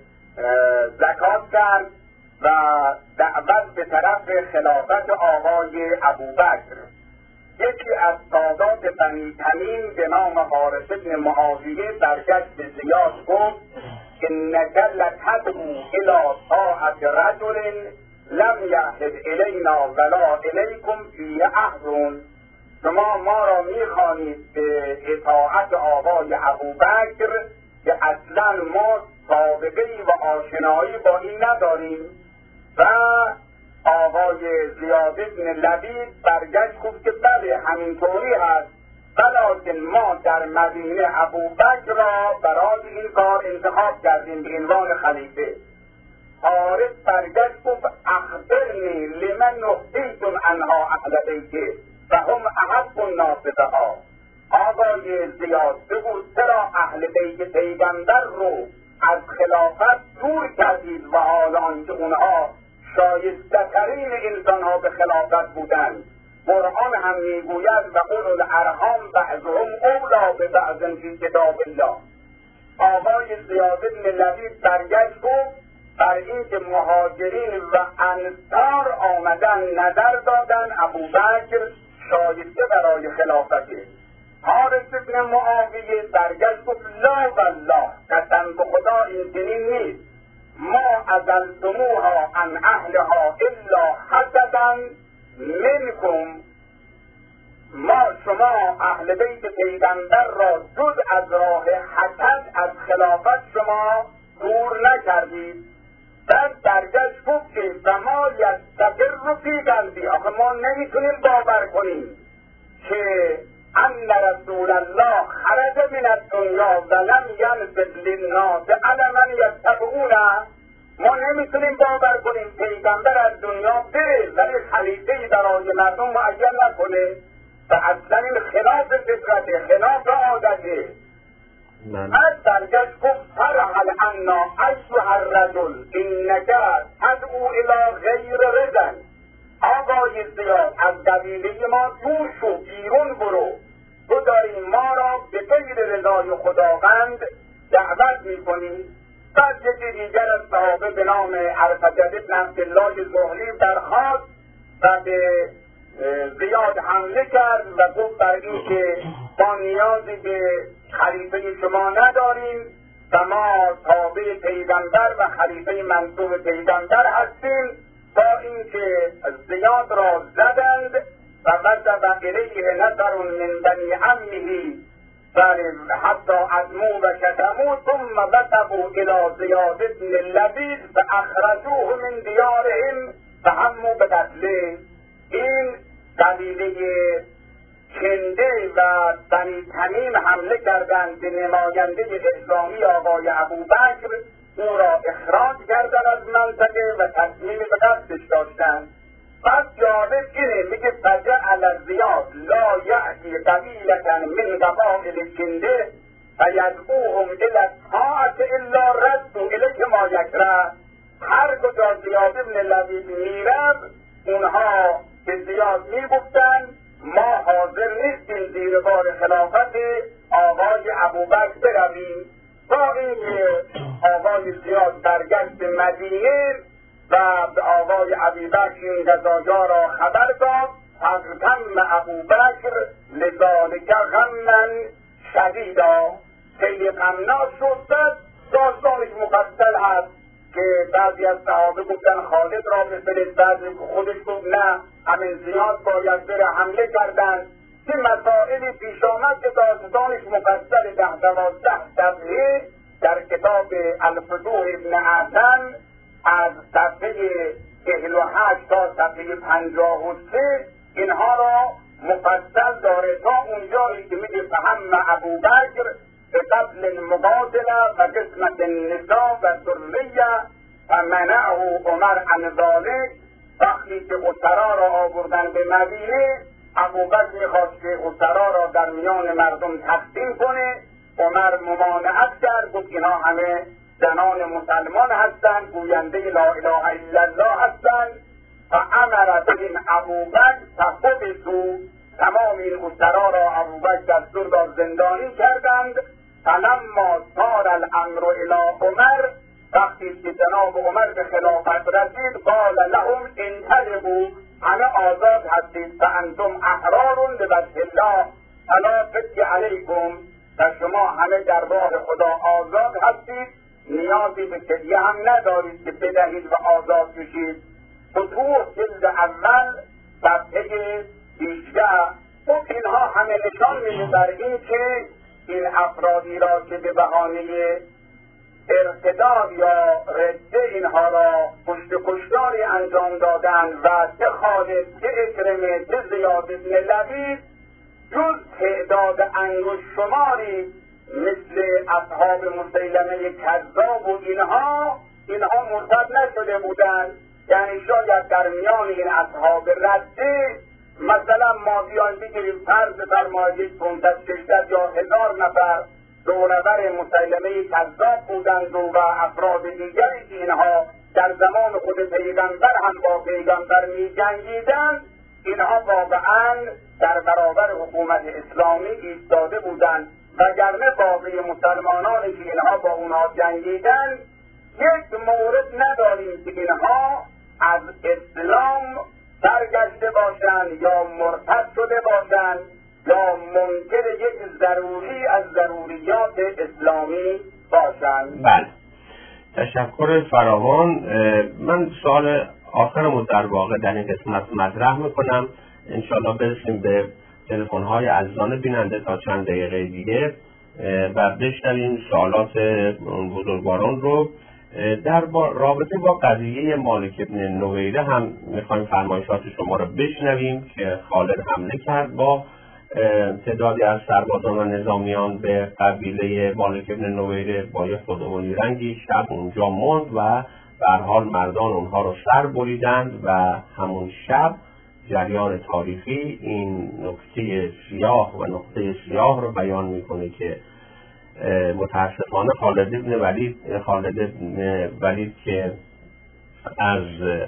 زکات کرد و دعوت به طرف خلافت آقای ابوبکر. یکی از سادات بنی تمیم به نام حارث بن معاویه برگشت به زیاد گفت انک لتدعو الی طاعت رجل لم یعهد الینا ولا الیکم فی عهد. شما ما را میخوانید به اطاعت آقای ابوبکر که اصلا ما سابقه‌ای و آشنایی با این نداریم. و آقای زیاد بن لبید برگشت گفت که بله همینطوری هست، ولیکن ما در مدینه ابوبکر را برای این کار انتخاب کردیم به عنوان خلیفه. حارث برگشت گفت اخبرنی لمن نهیتم عنها اهل بیته فهم احب الناس بها. آقای زیاد بگو چرا اهل بیت پیغمبر رو از خلافت دور کردید و حال آنکه اونها شایسته ترین انسان ها به خلافت بودند؟ قرآن هم میگوید و اولو الارحام بعضهم اولی به بعض فی کتاب الله. آقای زیاد بن لبید برگشت گفت بر اینکه مهاجرین و انصار آمدن نظر دادن ابوبکر شایسته برای خلافته. حارث بن معاویه برگشت گفت لا والله قسم به خدا این چنین نیست، ما ازلتموها عن اهلها الا حسدا منکم، ما شما اهل بیت پیغمبر را جز از راه حسد از خلافت شما دور نکردید. بعد برگشت گفت که ما یستقر فی قلبی، آخه ما نمیتونیم باور کنیم که ان رسول الله خرج من الدنیا و لم ینزل للناس علی من یتبعونه. ما نمیتونیم باور کنیم پیغمبر از دنیا بره ولی خلیفه‌ای برای مردم معین نکنه و اصلا این خلاف فطرته، خلاف عادته. بعد برگشت گفت فرحل عنا ایها الرجل انک تدعو الی غیر رضا. آقای زیاد از قبیله ما دور شو، بیرون برو، تو داری ما را به غیر رضای خداوند دعوت میکنی. بعد یکی دیگر از صحابه به نام ارفجد بن عبدالله زهری برخاست و به زیاد حمله کرد و گفت بر این که ما نیازی به خلیفه شما نداریم و ما تابع پیغمبر و خلیفه منصوب پیغمبر هستیم، تا اینکه زیاد را زدند و وجب الیه نفر من بنی عمه حتی ادمو و شتمو ثم وثبوا الی زیاد بن لبید فاخرجوه من دیارهم فهموا بقتله. این قبیله کنده و بنی تمیم حمله کردند به نماینده اسلامی آقای ابوبکر، او را اخراج کردن از منطقه و تصمیم به قتلش داشتند. پس جالب اینه میگه فجعل زیاد لا یأتی قبیلة من قبائل کنده فیدعوهم الی الطاعة الا ردوا الیه ما یکره. هر کجا زیاد بن لبید میرد اونها به زیاد میگفتند ما حاضر نیستیم زیر بار خلافت آقای ابوبکر برویم، تا اینکه آقای زیاد برگشت به مدینه و به آقای ابوبکر این قضایا را خبر داد. فاغتم ابوبکر لذالک غما شدیدا، خیلی غمناک شد. داستانش مفصل هست که بعضی از صحابه گفتن خالد را بفرست، بعضی خودش گفت نه همین زیاد باید بره، حمله کردن. که مسائلی پیش آمد که داستانش مفصل ده دوازده صفحه در کتاب الفتوح ابن اعظم از صفحه چهل و هشت تا صفحه پنجاه و سه اینها را مفصل داره، تا اونجایی که میگه فهم ابوبکر به قتل المقاتله و قسمت النساء و ذریه فمنعه عمر عن ذلک. وقتی که اسرا را آوردن به مدینه، ابوبکر میخواست که اسرا را در میان مردم تقسیم کنه، عمر ممانعت کرد، گفت اینها همه زنان مسلمان هستند، گوینده لا اله الا الله هستند. و امر بهم ابوبکر فقبضوا، تمام این اسرا را ابوبکر دستور داد زندانی کردند. فلما صار الامر الی عمر، وقتی که جناب عمر به خلافت رسید، قال لهم انطلقوا، همه آزاد هستید، فانتم احرار بوجه الله فلا فدیه علیکم، و شما همه در راه خدا آزاد هستید، نیازی به فدیه هم ندارید که بدهید و آزاد بشید. فتوح جلد اول صفحه بیشتر خب اینها همه نشان میده بر این که این افرادی را که به بهانه ارتداد یا رده اینها را پشت کشتاری انجام دادن و چه خالد چه اکرمه چه زیاد ابن لبید جز تعداد انگشت شماری مثل اصحاب مسیلمه کذاب و اینها اینها مرتد نشده بودند. یعنی شاید در میان این اصحاب رده مثلا ما بیان بگیریم فرض فرمایید پانصد ششصد یا هزار نفر دورور مسیلمه کذاب بودند و افراد دیگری که اینها در زمان خود پیغمبر هم با پیغمبر می جنگیدند، اینها واقعا در برابر حکومت اسلامی ایستاده بودند، وگرنه باقی مسلمانانی که اینها با اونها جنگیدند یک مورد نداریم که اینها از اسلام سرگشته باشند یا مرتد شده باشند یا منکر یک ضروری از ضروریات اسلامی باشند. بله، تشکر فراوان. من سوال آخرمو در واقع در این قسمت مطرح میکنم، انشاءالله برسیم به تلفن‌های عزیزان بیننده تا چند دقیقه دیگه و بشنویم سوالات بزرگواران رو. در رابطه با قضیه مالک ابن نویره هم میخوایم فرمایشات شما رو بشنویم که خالد حمله کرد با تعدادی از سربازان و نظامیان به قبیله مالک ابن نویره با یه خودمونی رنگی شب اونجا ماند و به هر حال مردان اونها رو سر بریدند و همون شب جریان تاریخی این نکته سیاه و نقطه سیاه رو بیان میکنه که متاسفانه خالد ابن ولید خالد ابن ولید که از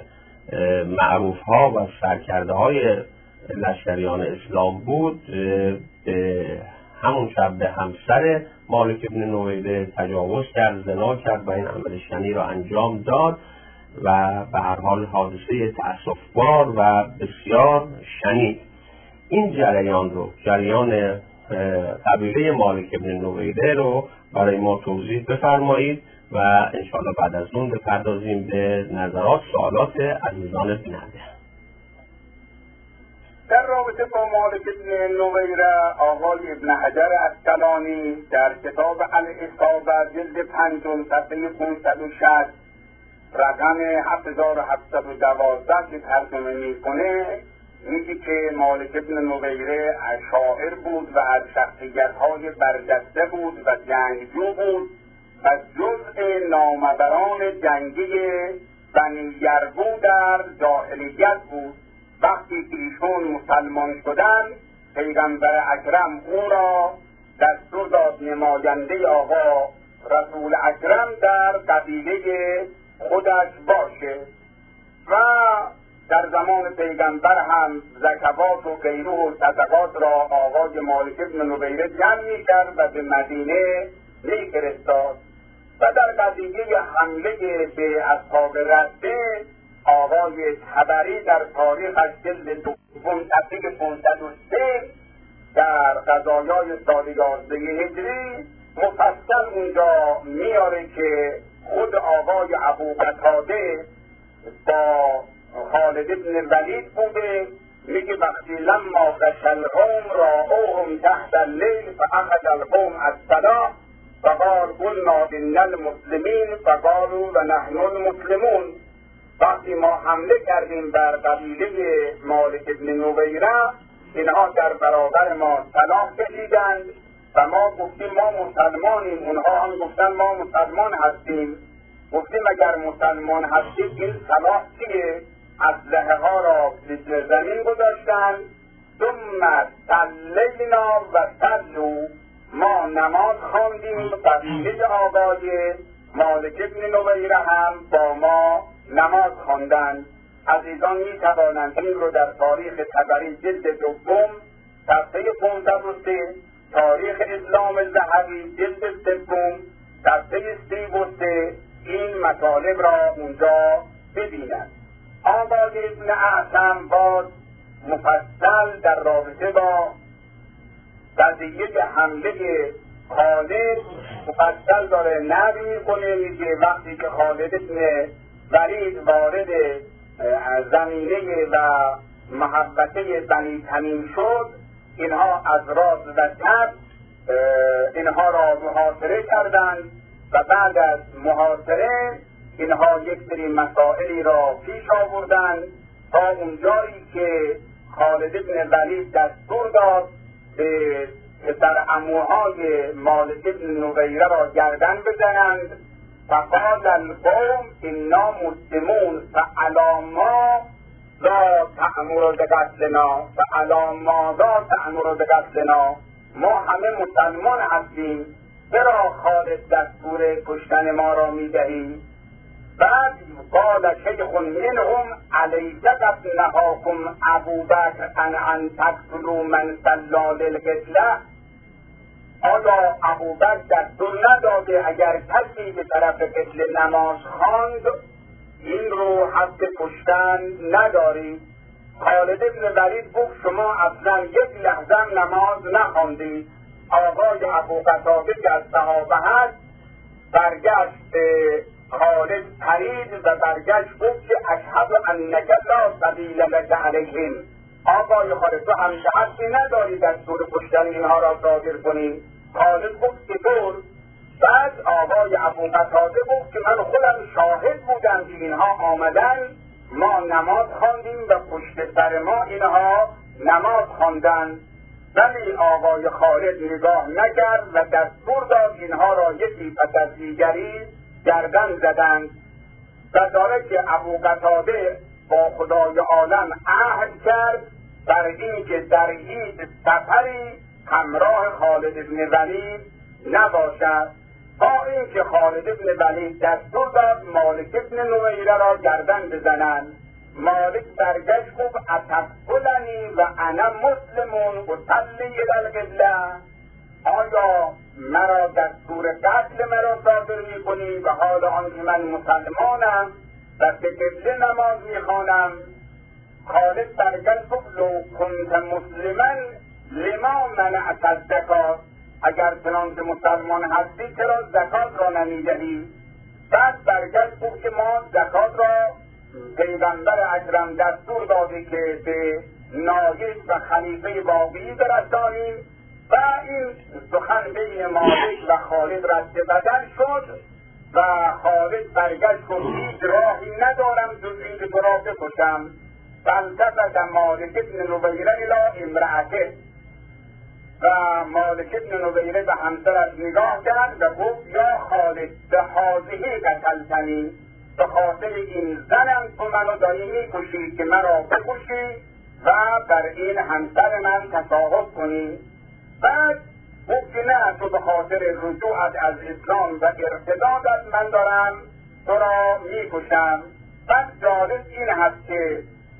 معروف ها و سرکرده های لشکریان اسلام بود، به همون شب به همسر مالک ابن نویره تجاوز کرد، زنا کرد و این عمل شنی را انجام داد و به هر حال حادثه تأسفبار و بسیار شنیع. این جریان رو جریان قبیله مالک ابن نویره رو برای ما توضیح بفرمایید و انشاءالله بعد از اون بپردازیم به نظرات سوالات عزیزان بیننده. در رابطه با مالک ابن نویره آقای ابن حجر عسقلانی در کتاب الاصابه جلد پنجم صفحه پانصد و شصت رقم هفت هزار و هفتصد و دوازده که ترجمه میکنه میگه که مالک ابن نویره شاعر بود و از شخصیت‌های برجسته بود و جنگجو بود و جزء ناموران جنگی بنی یربو در جاهلیت بود. وقتی که ایشون مسلمان شدن پیغمبر اکرم او را دستور داد نماینده آقا رسول اکرم در قبیله خودش باشه و در زمان پیغمبر هم زکوات و غیره و صدقات را آقای مالک ابن نویره جمع می‌کرد و به مدینه می‌فرستاد و در قضیه حمله به اصحاب رده آقای طبری در تاریخش جلد دوم صفحه پانصد و سه در قضایای سال یازده هجری مفصل اونجا میاره که خود آقای ابو قتاده با خالد ابن ولید بوده، میگه وقتی لما غش القوم راؤوهم تحت الليل فاخذ القوم الصلاة فقال قلنا ان المسلمین فقالوا ونحن المسلمون. وقتی ما حمله کردیم بر قبیله مالک ابن نویره اینها در برابر ما سلاح کشیدند و ما گفتیم ما مسلمانیم، اونها هم گفتن ما مسلمان هستیم. گفتیم اگر مسلمان هستید این سلاح چیه؟ اسلحه ها را به زمین گذاشتن. ثم صلینا و صلوا، ما نماز خواندیم، قبیله آقای مالک ابن نویره هم با ما نماز خواندند. عزیزان می توانند این رو در تاریخ طبری جلد دوم صفحه پانصد و سه، تاریخ اسلام ذهبی جلد سوم صفحه سی و سه این مطالب را اونجا ببینند. آقای ابن اعصم باز مفصل در رابطه با قضیه حمله خالد مفصل داره نقل میکنه، میگه وقتی که خالد ابن ولید وارد زمینه و محبته بنی تمیم شد اینها از راز و چپ اینها را محاصره کردند و بعد از محاصره اینها یک سری مسائلی را پیش آوردند تا اونجایی که خالد بن ولید دستور داد به پسر عموهای مالک بن نویره را گردن بزنند. فقال القوم انا مسلمون فعلی ما لا تأمر بقتلنا فعلی ما لا تأمر بقتلنا، ما همه مسلمان هستیم، چرا خالد دستور کشتن ما را میدهیم؟ بعد قال شیخ منهم الیس قد نهاکم ابوبکر ان ان تقتلوا من صلی للقتله، آیا ابوبکر دستور نداده اگر کسی به طرف قتل نماز خواند این رو حق کشتن ندارید؟ خالد بن ولید گفت شما اصلا یک لحظه نماز نخواندید. آقای ابو قتاده که از صحابه هست برگشت به خالد پرید و برگشت گفت که اشهد انک لا سبیل لک علیهم، آقای خالد تو همیشه حقی نداری دستور کشتن اینها را صادر کنی. خالد گفت چطور؟ بعد آقای ابو قتاده گفت که من خودم شاهد بودم که اینها آمدن، ما نماز خواندیم و پشت سر ما اینها نماز خواندن. ولی آقای خالد نگاه نکرد و دستور داد اینها را یکی پس از دیگری گردن زدند. و داره که ابو قتاده با خدای عالم عهد کرد بر این که در هیچ سفری همراه خالد بن ولید نباشد، تا اینکه خالد بن ولید دستور داد مالک بن نویره را گردن بزنند. مالک برگشت گفت اتقتلنی و انا مسلمون اصلی الی القبله، آیا مرا دستور قتل مرا صادر میکنی و حال آنکه من مسلمانم و به قبله نماز میخوانم؟ خالد برگشت گفت لو کنت مسلما لما منعت الزکات، اگر چنانکه مسلمان هستی چرا زکات را نمیدهی؟ بعد برگشت گفت که ما زکات را پیغمبر اکرم دستور داده که به نایب و خلیفه واقعی برسانیم و این سخن بین مالک و خالد رد بدل شد و خالد برگشت گفت هیچ راهی ندارم جز اینکه تو را بکشم. فالتفت مالک بن نویره الی امرأته، و مالک بن نویره به همسرش نگاه کرد و گفت یا خالد به هذه قتلتنی، به خاطر این زنم تو منو داری میکشی که مرا بکشی و بر این همسر من تصاحب کنی. بعد گفت که نه، تو به خاطر رجوعت از اسلام و ارتدادت من دارم تو را میکشم. بعد جالب این هست که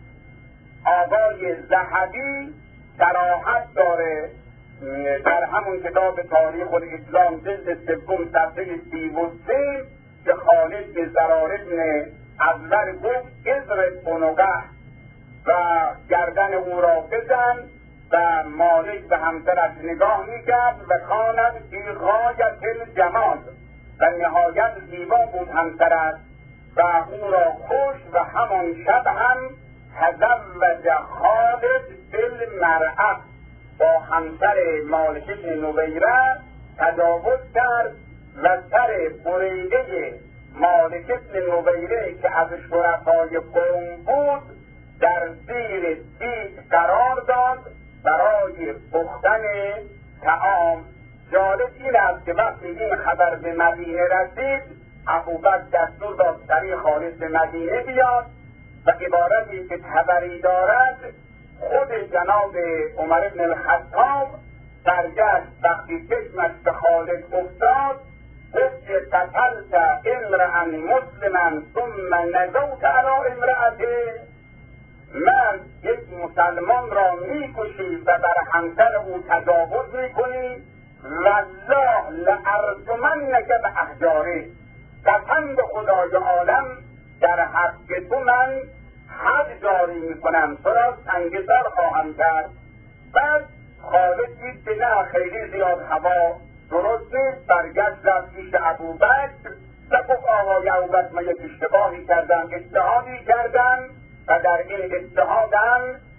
آقای ذهبی صراحت داره در همون کتاب تاریخ الاسلام جلد سوم صفحه سی و سه که خالد به زرار ابن ازور گفت اضرب عنقه و گردن او را بزن و مالک به همسرش نگاه میکرد و کانت فی غایت الجمال و نهایت زیبا بود همسرش و او را کش و همان شب هم تزوج خالد بالمرأة، با همسر مالک بن نویره تجاوز کرد و سر بریده مالک بن نویره که از شرفای قوم بود در زیر دیگ قرار داد برای پختن طعام. جالب این است که وقتی این خبر به مدینه رسید ابوبکر دستور داد سریع خالد به مدینه بیاد و عبارتی که خبری دارد خود جناب عمر بن الخطاب برگشت وقتی چشمش به خالد افتاد گفت که قتلت امرأ مسلما ثم نزوت علی امرأته، من یک مسلمان را میکشی و بر همسر او تجاوز میکنی والله لارجمنک باحجاره، قسم به خدای عالم در حق تو من حد جاری میکنم، تو را سنگسار خواهم کرد. بعد خالد دید که نه خیلی زیاد هوا درست نیست، برگشت رفت پیش ابوبکر و گفت آقای ابوبکر من یک اشتباهی کردم، اجتهادی کردم و در این اجتهادم خطا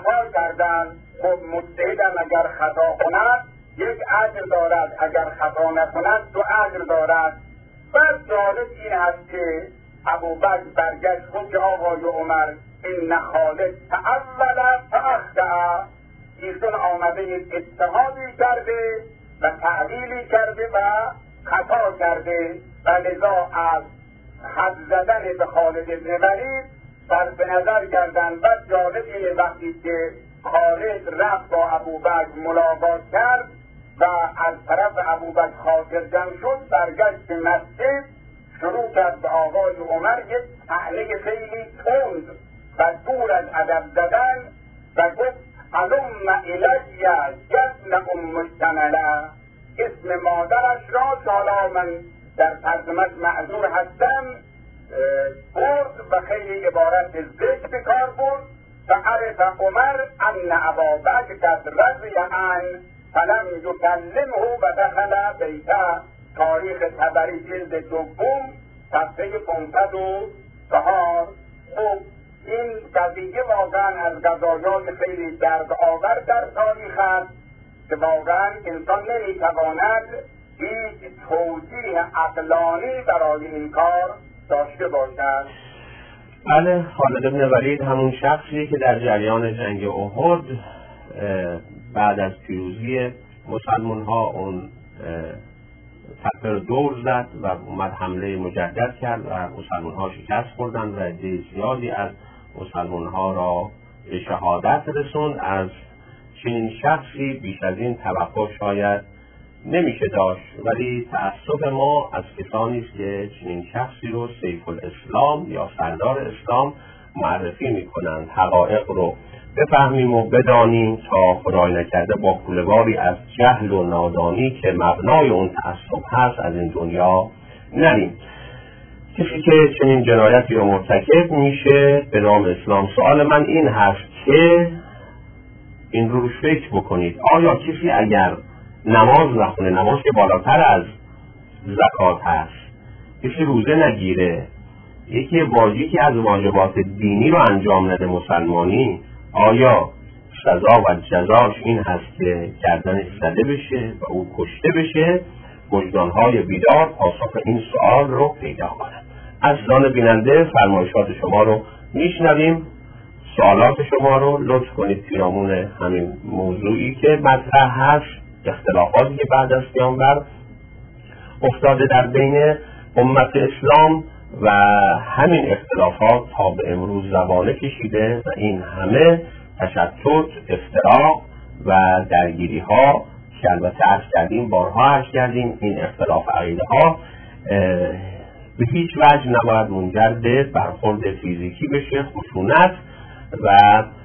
خطا کردند. خب مجتهدم اگر خطا کند یک اجر دارد، اگر خطا نکند دو اجر دارد. بعد جالب این است که ابوبکر برگشت گفت که آقای عمر این خالد تأول فاخطأ، ایشون آمده یک اجتهادی کرده و تعلیلی کرده و خطا کرده و لذا از حد زدن به خالد بن ولید صرف نظر کردن. و جالب اینه وقتی که خالد رفت با ابوبکر ملاقات کرد و از طرف ابوبکر خاطر جمع شد، برگشت به مسجد شروع کرد به آقای عمر یک طعنه خیلی تند و دور از ادب زدن و گفت علم الیه جبن ام مشتمله، اسم مادرش را سالا من در ترجمه معذور هستم برد و خیلی عبارت ذکر به کار برد. فعرف عمر ان ابابکر قد رضی عنه فلم یکلمه و دخل بیته. تاریخ طبری جلد دوم صفحه پانصد و چهار. خب این قضیه واقعا از قضایات خیلی دردآور در تاریخ است که واقعا انسان نمیتواند هیچ توجیه عقلانی برای این کار داشته باشد. بله، خالد بن ولید همون شخصی که در جریان جنگ احد بعد از پیروزی مسلمان ها اون تکبیر دور زد و اومد حمله مجدد کرد و مسلمان ها شکست خوردند و عده زیادی از مسلمان ها را به شهادت رسوند. از چنین شخصی بیش از این توقع شاید نمیشه داشت، ولی تأسف ما از کسانی است که چنین شخصی رو سیف الاسلام یا سردار اسلام معرفی میکنند. حقایق رو بفهمیم و بدانیم تا خدای نکرده با کوله‌باری از جهل و نادانی که مبنای اون تعصب هست از این دنیا نریم. کسی که چنین جنایتی رو مرتکب میشه به نام اسلام، سوال من این هست که این رو فکر بکنید، آیا کسی اگر نماز نخونه، نماز که بالاتر از زکات هست، کسی روزه نگیره، یکی واجبی که از واجبات دینی رو انجام نده مسلمانی، آیا سزا و جزاش این هست که گردنش زده بشه و او کشته بشه؟ وجدانهای بیدار پاسخ این سوال رو پیدا کنند. عزیزان بیننده، فرمایشات شما رو میشنویم، سوالات شما رو لطف کنید پیرامون همین موضوعی که مطرح هست، اختلافاتی که بعد از پیامبر افتاده در بین امت اسلام و همین اختلافات تا به امروز زبانه کشیده و این همه تشتت، افتراق و درگیری ها که البته عرض کردیم، بارها عرض کردیم، این اختلاف عقیده ها به هیچ وجه نباید منجر به برخورد فیزیکی بشه، خشونت، و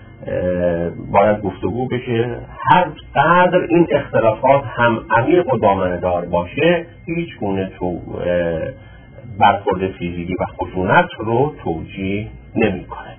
باید گفتگو بشه. هر قدر این اختلافات هم عمیق و دامنه‌دار باشه، هیچ گونه تو برخورد فیزیکی و خشونت رو توجیه نمی‌کنه.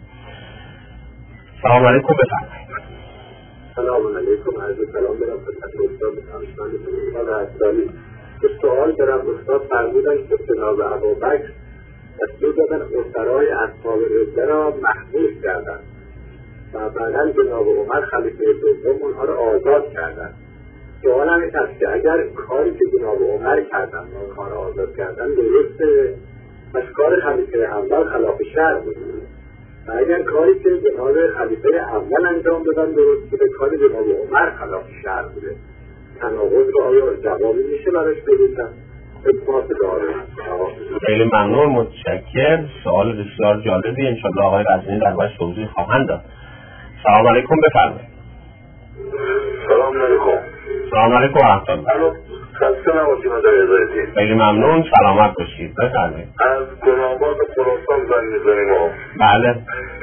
سلام علیکم، بفرمایید. سلام علیکم، عرض سلام دارم خدمت استاد دانشمند و احترامی. سوال دارم، استاد فرمودن که جناب ابوبکر دستور دادن اسرای اصحاب رده را محبوس کردند و بعدا جناب عمر خلیفه دوم اونها را آزاد کردند. سوالم این است که اگر کاری که جناب عمر کردن و اونها را آزاد کردن درسته، پس کار خلیفه اول خلاف شرع بود، و اگر کاری که جناب خلیفه اول انجام دادن درست بوده، کاری جناب عمر خلاف شرع بوده، تناقض رو آیا جوابی میشه براش بدید؟ خیلی ممنون، متشکر. سوال بسیار جالبی، انشاءالله آقای قزوینی در باید توضیح خواهند داد. سلام علیکم، بفرمایید. سلام علیکم. سلام علیکم و رحمت الله. خسته نباشید مدار ازایدین. خیلی ممنون، سلامت باشید، بفرمایید. از گناباد خراسان زنگ میزنیم آقا. بله.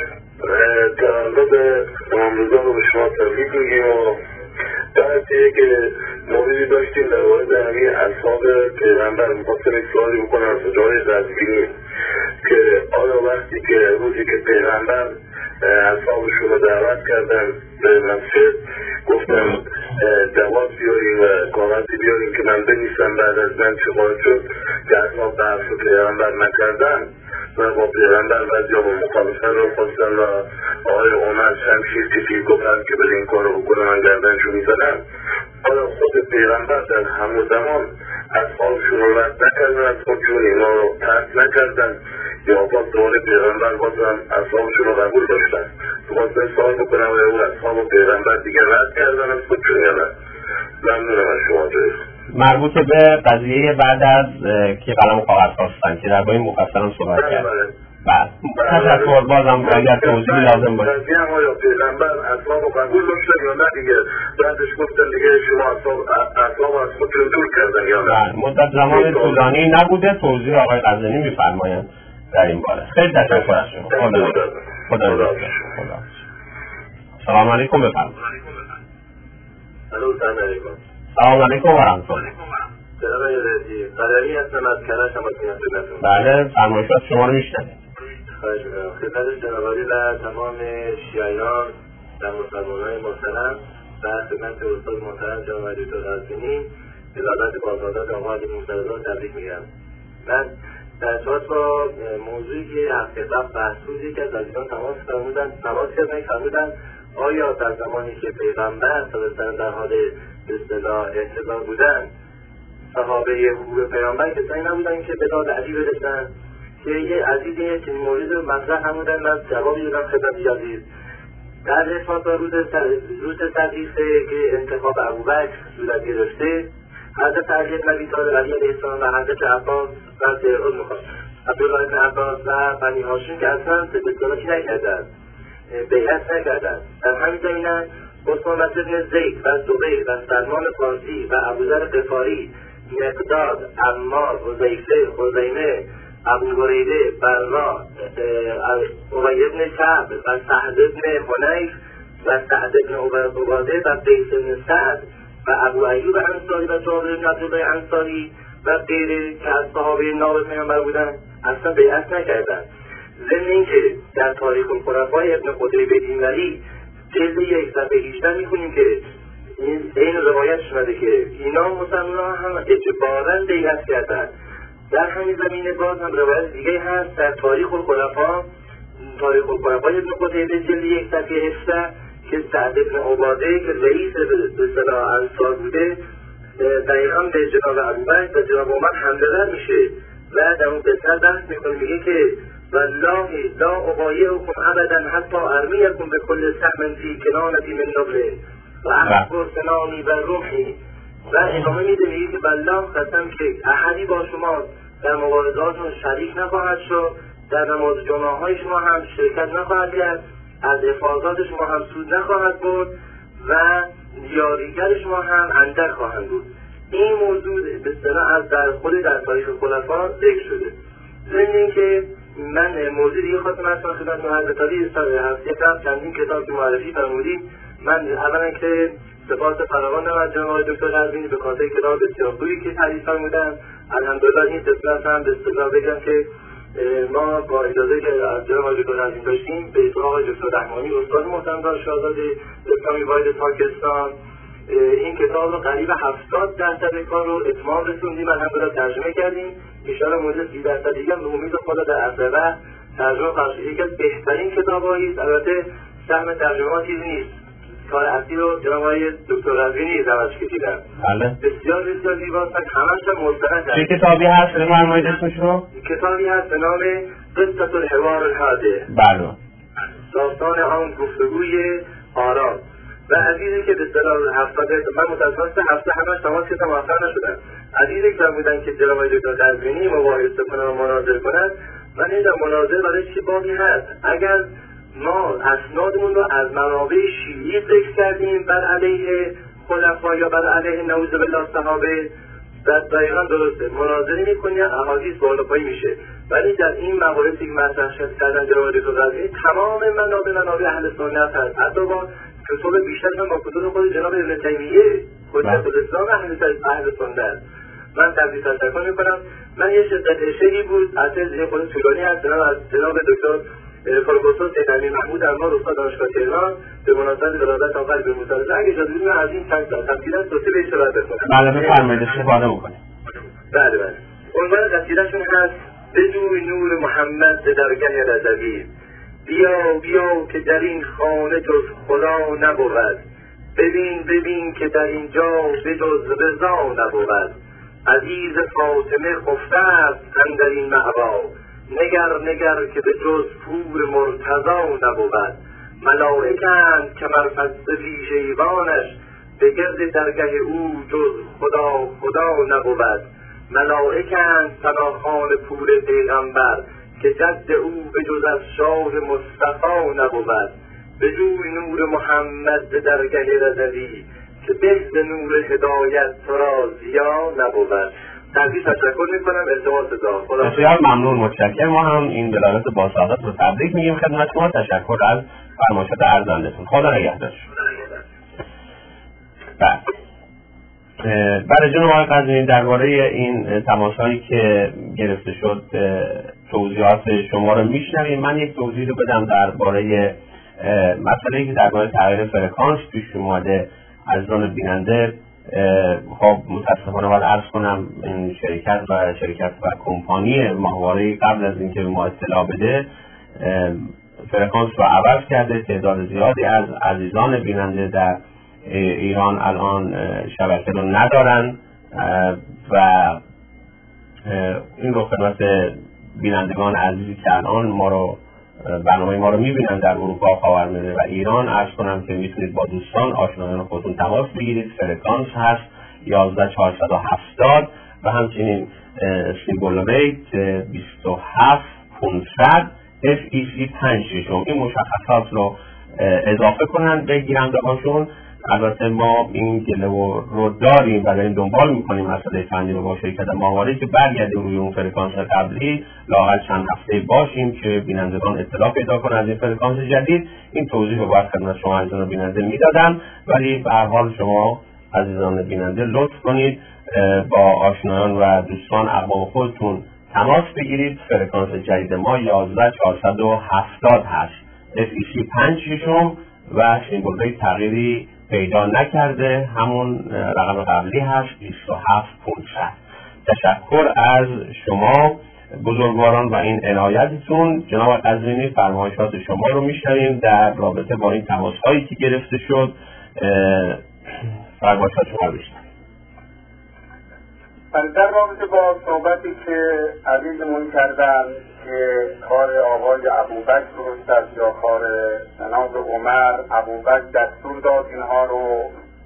تولد امامزاده رو به شما تبریک میگیم و درسته که موردی داشتیم در مورد همین اصحاب پیغمبر. میخواستم یک سوالی بکنم از جای قزوینی که آیا وقتی که روزی که پیغمبر اصحابشون رو دعوت کردن به مسجد گفتن جواب بیاریم و کاغذی بیاریم که من بنویسم بعد از من چه خواهد شد که اصحاب به حرف پیغمبر نکردن، و با پیغمبر بعضی ها با مخالفت رو خواستن و آقای عمر شمشیر کشید گفتن که بده این کار رو بکنه من گردنشو میزنم. حالا خود پیغمبر در همون زمان اصحابشون رو رد نکردن، از خودشون اینا رو ترک نکردن یا باز دوباره پیغمبر بازم اصحابشون رو قبول داشتن. خواستن سوال بکنم و اون اصحاب و پیغمبر دیگه رد کردن از خودشون یا نه؟ ممنونم از شما جایز. مربوط به قضیه بعد از که قلم و کاغذ خواستن که در باید مفصلا صحبت کرد. بله تشکر. بازم اگر توضیح لازم باشه قضیه هم آیا پیغمبر اصحاب و قبول داشتن یا نه دیگه بعدش گفتن دیگه شما اصحاب از خودتون دور کردن یا نه؟ بله مدت زمان طولانی نبوده. توضیح آقای قزوینی میفرمایند در این باره. خیلی تشکر از شما. خدا خدا خدا. سلام علیکم. بفرمایید. الو سلام علیکم. سلام علیکم و رحمت الله. جناب رضی قدری هستم از کرج همکاری خدمتتون. بله فرمایشات شما رو میشنویم. خواهش می‌کنم. خدمت جناب عالی و تمام شیعیان و مسلمانان محترم و خدمت استاد محترم جناب دکتر قزوینی ولادت بازداد آقا علی موسی‌رضا تبریک میگم. من در ارتباط با موضوعی که هفته قبل بحث بود یکی از عزیزان تماس فرمودن تماس کردن فرمودن آیا در زمانی که پیغمبر صلی در حال به اصطلاح احتضار بودن صحابه خوب پیامبر کسانی نبودن که به داد علی برسن که یه عزیزی که این مورد مطرح همودن من جوابی دادم خدمت عزیز در ارتباط با روز روز تدریسه که انتخاب ابوبکر صورت گرفته حضرت علی بن ابی طالب علی علیه السلام و حضرت عباس و سیرون میخواد عبدالله بن عباس و بنی هاشم که اصلا به اصطلاح چی نکردن بیعت نکردن. در همین زمینه عثمان بن زید و زبیر و سلمان فارسی و ابوذر غفاری مقداد عمار حذیفه خزیمه ابو هریره برا ابی بن کعب و سعد بن حنیف و سعد بن عباده و قیس بن سعد و ابو ایوب انصاری و جابر بن عبدالله انصاری و غیره که از صحابه ناب پیامبر بودن اصلا بیعت نکردن. ضمن اینکه در تاریخ الخلفای ابن قتیبه دینوری جلد یک صفحه هجده می‌خونیم که این این روایت شده که اینا مسلمان هم اجباراً بیعت کردن. در همین زمینه باز هم روایت دیگه هست در تاریخ الخلفا تاریخ الخلفای ابن قتیبه جلد یک صفحه هفده که سعد بن عباده که رئیس به اصطلاح انصار بوده دقیقاً به جناب ابوبکر و جناب عمر حمله میشه و در اون قصه بحث میکنه میگه که والله لا اغایرکم ابدا حتی ارمیکم به کل سهم فی کنانتی من نبله و احبر سنانی و روحی و ادامه میده میگه که والله قسم که احدی با شما در مبارزاتون شریک نخواهد شد در نماز جمعه های شما هم شرکت نخواهد کرد از حفاظات شما هم سود نخواهد بود و یاریگر شما هم اندر خواهند بود. این موضوع به اصطلاح از در خود در تاریخ خلفا ذکر شده. ضمن اینکه من موضوع دیگه خواستم از خدمت حضرت علی هفته قبل چندین کتاب که معرفی فرمودید. من اولا که سپاس فراوان دارم از جناب دکتر قزوینی به خاطر کتاب بسیار خوبی که تعریف فرمودن. الحمدلله این سلسله هم به اصطلاح بگم که ما با اجازه که از جناب دکتر قزوینی داشتیم به اتفاق دکتر رحمانی استاد محترم دانشگاه اسلامی واحد پاکستان این کتاب رو قریب هفتاد درصد کار رو اتمام رسوندیم. من هم رو ترجمه کردیم. ان شاء الله مورد سی درصد دیگه به امید خدا در عصر ترجمه خواهد. یکی از بهترین کتابایی است. البته سهم ترجمه چیزی نیست. کار اصلی رو جناب آقای دکتر قزوینی زحمتش کشیدن. بله. بسیار بسیار زیباست. همش هم مستند. چه کتابی هست؟ بفرمایید اسمش رو. کتابی هست به نام قصة الحوار الهادئ. بله. داستان آن گفتگوی آرام. و عزیزی که به اصطلاح هفتاد من متاسفانه هفته همش تماس که موفق نشدن. عزیزی که بودن که جناب دکتر قزوینی مباحثه کنن و مناظره کنن من نمیدونم مناظره برای چی باقی هست. اگر ما اسنادمون رو از منابع شیعی ذکر کردیم بر علیه خلفا یا بر علیه نعوذ بالله صحابه دقیقاً درسته مناظره میکنی احادیث بالا پایی میشه. ولی در این مواردی که مطرح شد کردن جناب دکتر قزوینی تمام منابع منابع اهل سنت هست. حتی با کتاب بیشتر هم با کتاب خود جناب ابن تیمیه حجت الاسلام اهل اهل سنت من تبریک تشکر میکنم. من یه شدت شیعی بود از یه خود طولانی هست جناب از جناب دکتر پروفسور سید امین محمود اما استاد دانشگاه تهران به مناسبت ولادت آقا علی موسی‌رضا اگه اجازه بدید از این چند تا تفصیلا توضیح بهش بدم. بله بفرمایید استفاده بکنید. بله بله عنوان قصیده‌شون هست بجوی نور محمد ز درگه رضوی. بیا بیا که در این خانه جز خدا نبود، ببین ببین که در اینجا بجز رضا نبود. عزیز فاطمه خفته است اندر این مأوا، نگر نگر که به جز پور مرتضی نبود. ملائکند که بر فضل پیش ایوانش، به گرد درگه او جز خدا خدا نبود. ملائکند فراخوان پور پیغمبر، که جد او به جز از شاه مصطفی نبود. به جوی نور محمد درگه رضوی، که به نور هدایت تو را ضیا نبود. تقدیر تشکر میکنم. التماس دعا. خدا بسیار ممنون، متشکرم. ما هم این دلالت با سعادت رو تبریک میگیم خدمت شما. تشکر از فرمایشات ارزندتون. خدا نگهدار. بله برای جناب آقای قزوینی درباره این تماشایی که گرفته شد توضیحات شما رو میشنویم. من یک توضیح رو بدم درباره مسئله‌ای که درباره تغییر فرکانس پیش اومده عزیزان بیننده. خب متاسفانه باید عرض کنم این شرکت و شرکت و کمپانی ماهواره قبل از اینکه به ما اطلاع بده فرکانس رو عوض کرده. تعداد زیادی از عزیزان بیننده در ایران الان شبکه رو ندارن و این رو خدمت بینندگان عزیزی که الان ما رو برنامه ما رو میبینن در اروپا، خاورمیانه و ایران عرض کنم که میتونید با دوستان آشنایان خودتون تماس بگیرید. فرکانس هست یازده چهارصد و هفتاد و همچنین سیمبل ریت بیست و هفت پانصد اف ای سی پنج ششم. این مشخصات رو اضافه کنن به گیرنده هاشون. البته ما این گله رو داریم و داریم دنبال میکنیم مسئله فنی رو با شرکت ماهواره که برگردیم روی اون فرکانس قبلی لااقل چند هفته باشیم که بینندگان اطلاع پیدا کنن از این فرکانس جدید. این توضیح رو باید خدمت شما عزیزان بیننده میدادم، ولی به هر حال شما عزیزان بیننده لطف کنید با آشنایان و دوستان اقوام خودتون تماس بگیرید. فرکانس جدید ما یازده چهارصد و هفتاد هست، اف ای سی پنج ششم و سیمبل ریت تغییری پیدا نکرده، همون رقم قبلی هست بیست و هفت پانصد. تشکر از شما بزرگواران و این عنایتتون. جناب قزوینی فرمایشات شما رو میشنویم در رابطه با این تماس هایی که گرفته شد. فرمایشات شما رو میشنویم. در رابطه با صحبتی که عزیزمون کردن که کار آقای ابوبکر درست است یا کار جناب عمر، ابوبکر دستور داد اینها رو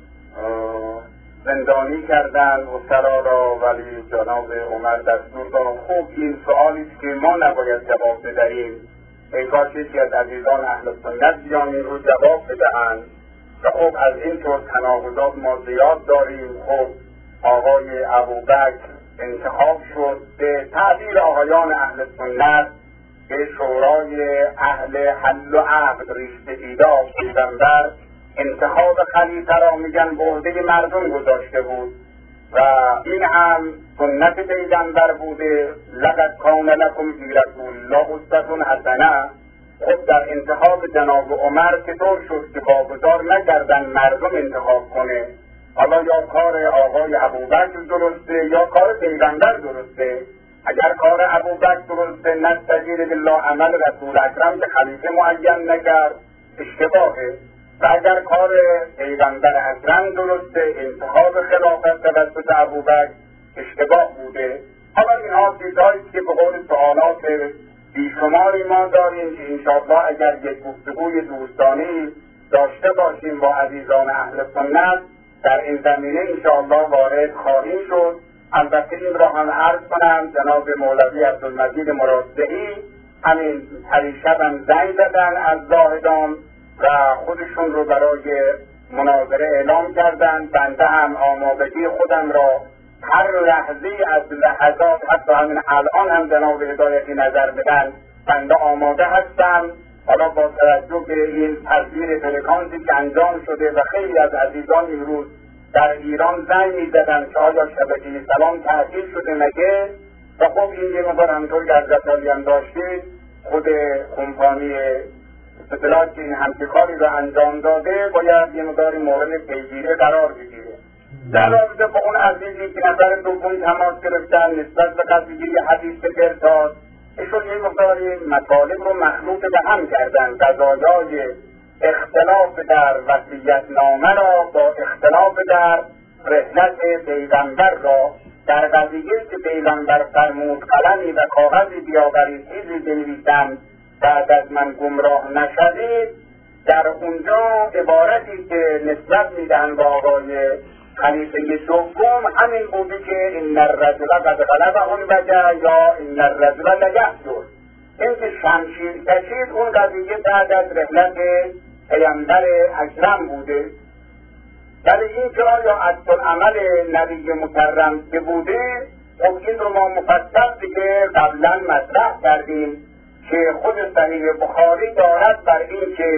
زندانی کردن و سرا را، ولی جناب عمر دستور داد. خوب این سوالی که ما نباید جواب بدهیم، ای کاش یکی از عزیزان اهل سنت بیان این رو جواب بدهند. و خب از این طور تناقضات ما زیاد داریم. خب آقای ابوبکر انتخاب شد به تعبیر آقایان اهل سنت به شورای اهل حل و عقد ریشته ایدا پیغمبر انتخاب خلیفه را میگن به عهده مردم گذاشته بود و این هم سنت پیغمبر بوده. لقد کان لکم فی رسول الله اسوة حسنه. خود در انتخاب جناب عمر که طور شد که واگذار نکردن مردم انتخاب کنه. حالا یا کار آقای ابوبکر درسته یا کار پیغمبر درسته. اگر کار ابوبکر درسته نستجیر بالله عمل رسول اکرم که خلیفه معین نکرد اشتباهه، و اگر کار پیغمبر اکرم درسته انتخاب خلافت توسط ابوبکر اشتباه بوده. حالا اینها چیزهایی که به قول سوالات بیشماری ما داریم که انشاءالله اگر یک گفتگوی دوستانه داشته باشیم با عزیزان اهل سنت در این زمینه انشاءالله وارد خواهیم شد. البته این را هم عرض کنم جناب مولوی عبدالمجید مرادعی همین پریشب هم زنگ زدن از زاهدان و خودشون رو برای مناظره اعلام کردن. بنده هم آمادگی خودم را هر لحظه از لحظات حتی همین الان هم جناب هدایتی نظر بدن بنده آماده هستم. حالا با توجه به این تغییر فرکانسی که انجام شده و خیلی از عزیزان امروز در ایران زنگ می‌زدن که آیا شبکه سلام تعطیل شده مگه؟ و خب این یه مقدار همطور که از رسالیان داشتید خود کمپانی اطلاعات که این همچه کاری رو انجام داده باید یه مقداری مورد پیگیری قرار بگیره. در رابطه با اون عزیزی که نظر دومی تماس گرفتن نسبت به قضیه حدیث گرداد، ایشون یه مقداری مطالب رو مخلوط به هم کردن. قضایای اختلاف در وصیت‌نامه را با اختلاف در رحلت پیغمبر را، در قضیه که پیغمبر فرمود قلمی و کاغذی بیاورید چیزی بنویسم بعد از من گمراه نشوید، در اونجا عبارتی که نسبت میدن با آقای خلیفه دوم همین بوده که ان الرجل قد غلبه الوجع یا ان الرجل لیحجر. این که شمشیر کشید اون قضیه بعد از رحلت پیامبر اکرم بوده. ولی این که آیا عکس‌العمل نبی مکرم که بوده، خب این رو ما مفصل دیگه قبلا مطرح کردیم که خود صحیح بخاری دارد بر این که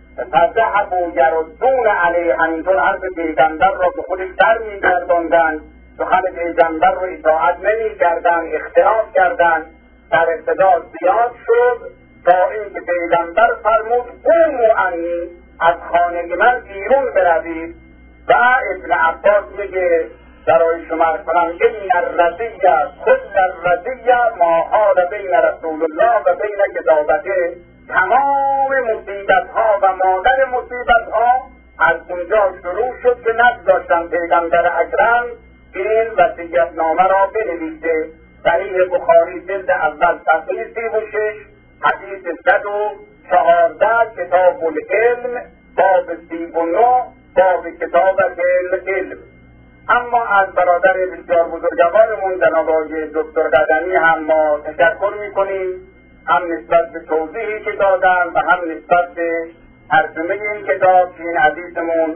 فذهبوا یردون علیه همینطور حرف پیغمبر را به خودش در می‌گرداندند، سخن پیغمبر رو اطاعت نمی‌کردند، اختلاف کردند. در ابتدا زیاد شد تا اینکه پیغمبر فرمود قوموا عنی، از خانه من بیرون بروید. و ابن عباس میگه برای شما کنم این الرضیه کل الرضیه ما حال بین رسول الله و بین کتابته، تمام مصیبت ها و مادر مصیبت ها از اونجا شروع شد که نگذاشتن پیغمبر اکرم این وصیت‌نامه را بنویسه. صحیح بخاری جلد اول صفحه سی و شش حدیث صد و چهارده کتاب العلم باب سی و نه باب کتابت العلم. اما از برادر بسیار بزرگوارمون جناب آقای دکتر قدمی هم ما تشکر میکنیم، هم نسبت به توضیحی که دادن و هم نسبت به ترجمه این کتاب که این عزیزمون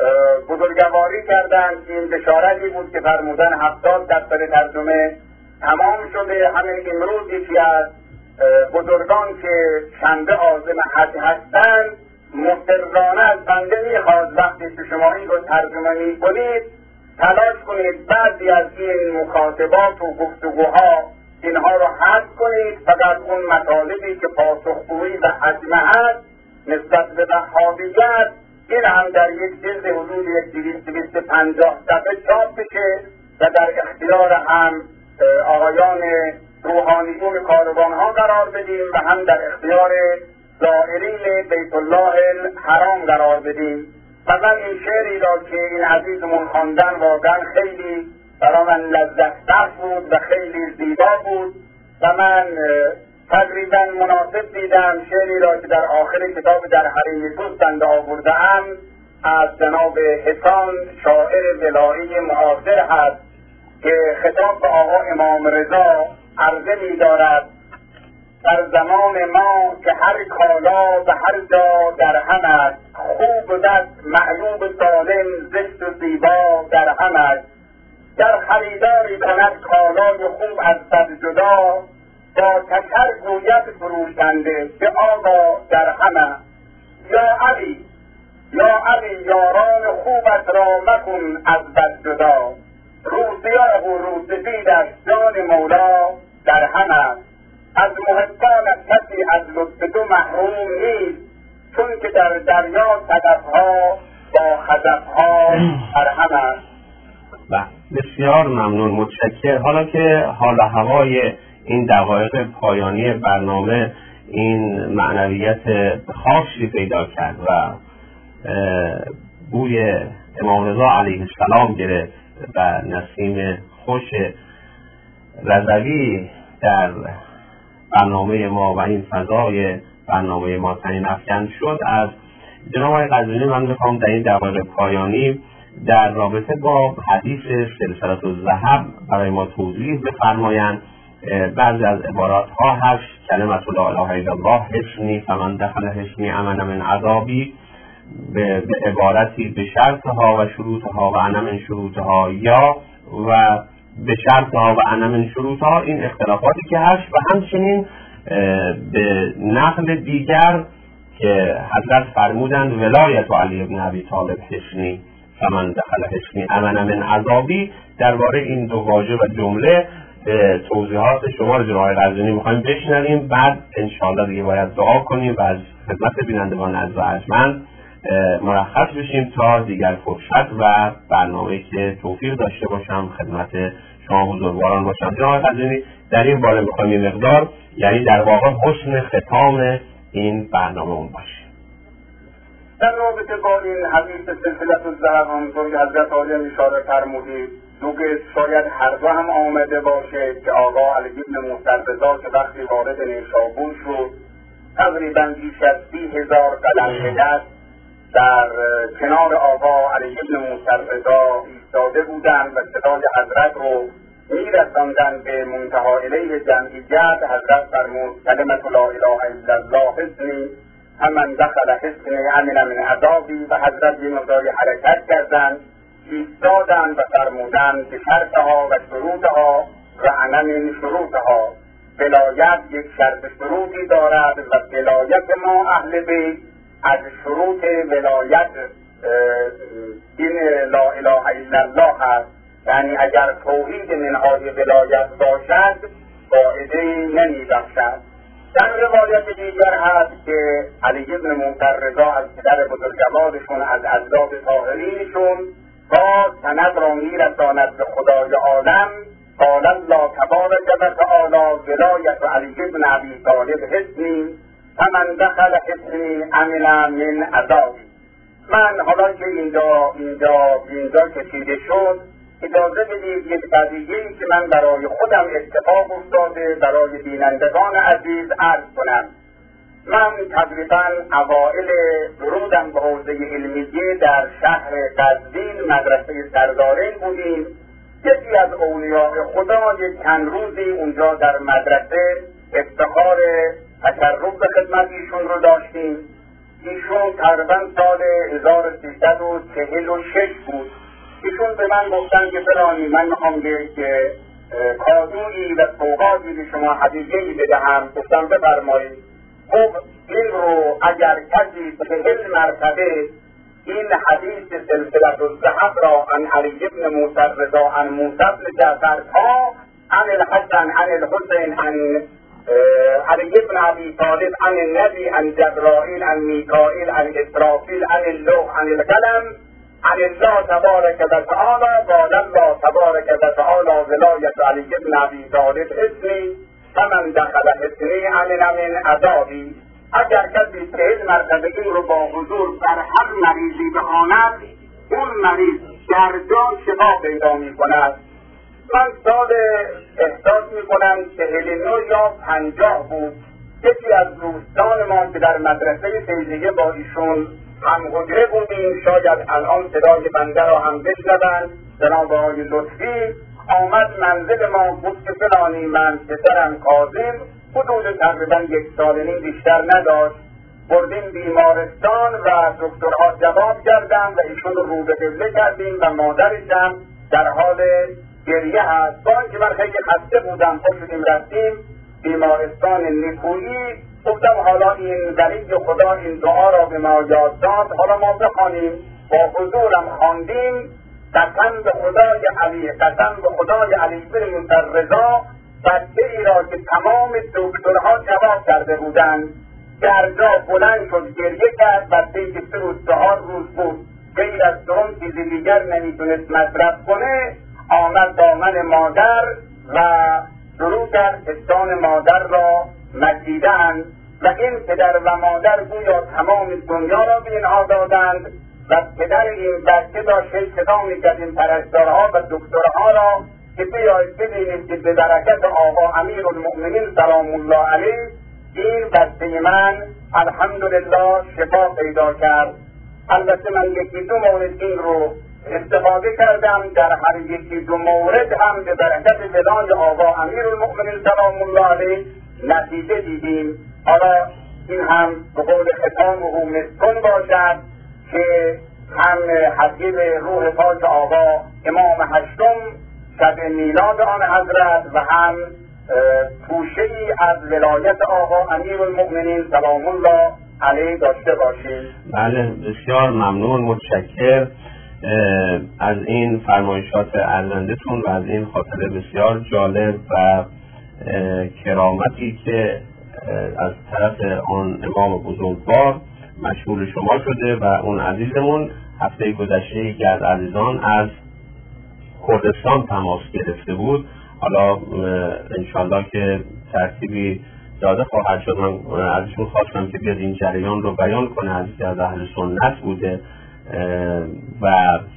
بزرگواری کردن. این بشارتی بود که فرمودن هفتاد دفتر ترجمه تمام شده. همین امروز یکی از بزرگان که شنبه عازم حج هستند مصرانه از بنده میخواد وقتی که شما این رو ترجمه میکنید تلاش کنید بعضی از این مخاطبات و گفتگوها اینها رو حذف کنید، فقط اون مطالبی که پاسخگویی و حجمه هست نسبت به وهابیت این هم در یک جلد حدود یک دویست دویست و پنجاه صفحه چاپ بشه و در اختیار هم آقایان روحانیون کاروان ها قرار بدیم و هم در اختیار زائرین بیت الله الحرام قرار بدیم. مثلا این شعری را که این عزیزمون خواندن واقعا خیلی برای من لذت بخش بود و خیلی زیبا بود و من تقریبا مناسب دیدم شعری را که در آخر کتاب در حریم دوست بنده آورده‌ام از جناب حسان شاعر ولایی معاصر هست که خطاب به آقا امام رضا عرضه می دارد: در زمان ما که هر کالا و هر جا در هم است، خوب و بد معیوب سالم زشت و زیبا در هم است. در خریداری کند کالای خوب از بد جدا، با تشر گوید فروشنده که آقا در هم است. یا علی یا علی یاران خوبت را مکن از بد جدا، روسیاه و روسفیدش جان مولا در هم است. از محبانت کسی از لطف تو محروم نیست، چون که در دریا صدفها با خزفها در هم است. بسیار ممنون، متشکر. حالا که حال و هوای این دقایق پایانی برنامه این معنویت خاصی پیدا کرد و بوی امام رضا علیه السلام گرفت و نسیم خوش رضوی در برنامه ما و این فضای برنامه ما تعیین افکن شد، از جناب آقای قزوینی من میخوام در این دقایق پایانی در رابطه با حدیث سلسله الذهب برای ما توضیح بفرمایند. بعضی از عبارات ها هست: کلمة لا اله الا الله حصنی فمن دخل حصنی امن من عذابی، به عبارتی به شرطها و شروطها و انا من شروطها، یا و به شرطها و انا من شروطها، این اختلافاتی که هست. و همچنین به نقل دیگر که حضرت فرمودند ولایت علی بن ابی طالب حصنی فمن دخل حصنی امن من عذابی، درباره این دو واژه و جمله توضیحات شما رو جناب قزوینی می‌خوایم بشنویم. بعد انشاءالله دیگه باید دعا کنیم و از خدمت بینندگان عزیز و ارجمند مرخص بشیم تا دیگر فرصت و برنامه‌ای که توفیق داشته باشم خدمت شما بزرگواران باشم. جناب خزینی در این باره می‌خوایم یه مقدار یعنی در واقع حسن ختام این برنامه اون باشه. در رابطه با این حدیث سلسله الذهب همونطور که حضرت عالی اشاره فرمودید دوگه شاید هر دو هم آمده باشه که آقا علی بن موسی رضا که وقتی وارد نیشابور شد تقریبا بیش از سی هزار قلم به دست در کنار آقا علی بن موسی رضا ایستاده بودند و صدای حضرت رو میرساندن به منتها الیه جمعیت. حضرت فرمود کلمت لا اله الا الله حسنی همن دخل حسنی امن من عذابی و حضرت یه مقداری حرکت کردند ایستادند و فرمودند که شرطها و شروطها و انا من شروطها. ولایت یک شرط شروطی دارد و ولایت ما اهل بیت از شروط ولایت این لا اله الا الله هست. یعنی اگر توحید منهای ولایت باشد قاعده نمی بخشد. در روایت دیگر هست که علی بن موسی رضا از پدر بزرگوارشون از اجداد طاهرینشون با سند را میرساند به خدای عالم قال الله تبارک و تعالی ولایت علی بن ابی طالب حسنی فمن دخل حسنی امن من عذابی. من حالا که اینجا اینجا اینجا کشیده شد اجازه بدید یک قضیه‌ای که من برای خودم اتفاق افتاده برای بینندگان عزیز عرض کنم. من تقریبا اوائل ورودم به حوزه علمیه در شهر قزوین مدرسه سردارین بودیم. یکی از اولیاء خدا یک چند روزی اونجا در مدرسه افتخار تشرف به خدمت ایشون رو داشتیم. ایشون تقریبا سال هزار و سیصد و چهل و شش بود. ایشون به من گفتن که فلانی من میخوام که کادویی و سوغاتی به شما هدیه‌ای بدهم. گفتم بفرمایید. خب این رو اگر کسی چهل مرتبه این حدیث سلسله الذهب را عن علی بن موسی رضا عن موسی بن جعفر تا عن الحسن عن الحسین عن علی بن ابی طالب عن النبی عن جبرائیل عن میکائیل عن اسرافیل عن اللوح عن القلم عن الله تبارک و تعالی قال الله تبارک و تعالی ولایت علی بن ابی طالب اسمی فمن دخل حسنی امن من عذابی. اگر کسی چهل مرتبه این رو با حضور بر هر مریضی بخواند اون مریض در جان شفا پیدا می کند. من سال احساس می کنم چهل نو یا پنجاه بود. یکی از دوستان ما که در مدرسه فیضیه با ایشون هم حجره بودیم شاید الان صدای بنده را هم بشنوند جناب آقای لطفی آمد منزل ما بود که فلانی من پسرم کاظم حدود تقریبا یک سال نیم بیشتر نداشت بردیم بیمارستان و دکترها جواب کردن و ایشون رو به قبله کردیم و مادرشم در حال گریه هست. با اینکه من خیلی خسته بودم خوشیم رفتیم بیمارستان نیکویی. گفتم حالا این ولی خدا این دعا را به ما یاد داد حالا ما بخوانیم. با حضورم خواندیم قسم به خدای علی قسم به خدای علی بن موسی رضا بچه ای را که تمام دکترها جواب کرده بودند در جا بلند شد گریه کرد. بچه ای که سه روز چهار روز بود غیر از درون چیزی دیگر نمیتونست مصرف کنه آمد دامن مادر و شروع کرد پستان مادر را مکیدند و این پدر و مادر گویا تمام دنیا را به اینها دادند و پدر این بچه داشت صدا میکرد این پرستارها و دکترها را که بیایید ببینید که به برکت آقا امیرالمؤمنین سلام الله علیه این بچه من الحمدلله شفا پیدا کرد. البته من یکی دو مورد این رو استفاده کردم در هر یکی دو مورد هم به برکت ولای آقا امیرالمؤمنین سلام الله علیه نتیجه دیدیم. حالا این هم به قول ختام و مسکن باشد که هم حجیب روح پاک آقا امام هشتم شب میلاد آن حضرت و هم توشه‌ای از ولایت آقا امیرالمؤمنین سلام الله علیه داشته باشید. بله بسیار ممنون متشکر از این فرمایشات ارزندتون و از این خاطره بسیار جالب و کرامتی که از طرف آن امام بزرگوار مشغول شما شده و اون عزیزمون هفته گذشته یکی از عزیزان از کردستان تماس گرفته بود. حالا انشالله که ترتیبی داده خواهد شد. من ازشون خواستم که بیاد این جریان رو بیان کنه. عزیزی از اهل سنت بوده و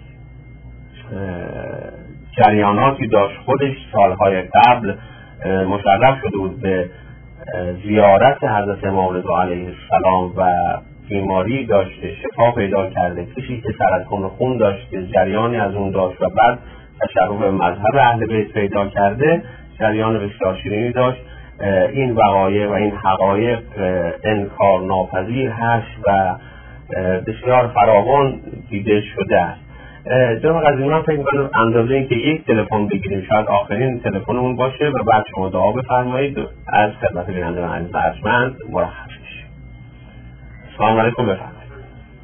جریاناتی داشت. خودش سالهای قبل مشرف شده بود به زیارت حضرت امام رضا علیه السلام و بیماری داشته، شفا پیدا کرده. کسی که سرطان خون داشته، جریانی از اون داشت و بعد تشرف به مذهب اهل بیت پیدا کرده، جریان بسیار شیرینی داشت. این وقایع و این حقایق انکار ناپذیر هست و بسیار فراوان دیده شده است. جناب قاضی، من فکر می‌کنم اندازه این که یک تلفن بگیریم شاید آخرین تلفنمون باشه و بعد شما دعا بفرمایید از خدمت بیننده من عزیز ارجمند مرخص بشیم. سلام علیکم بفرمایید.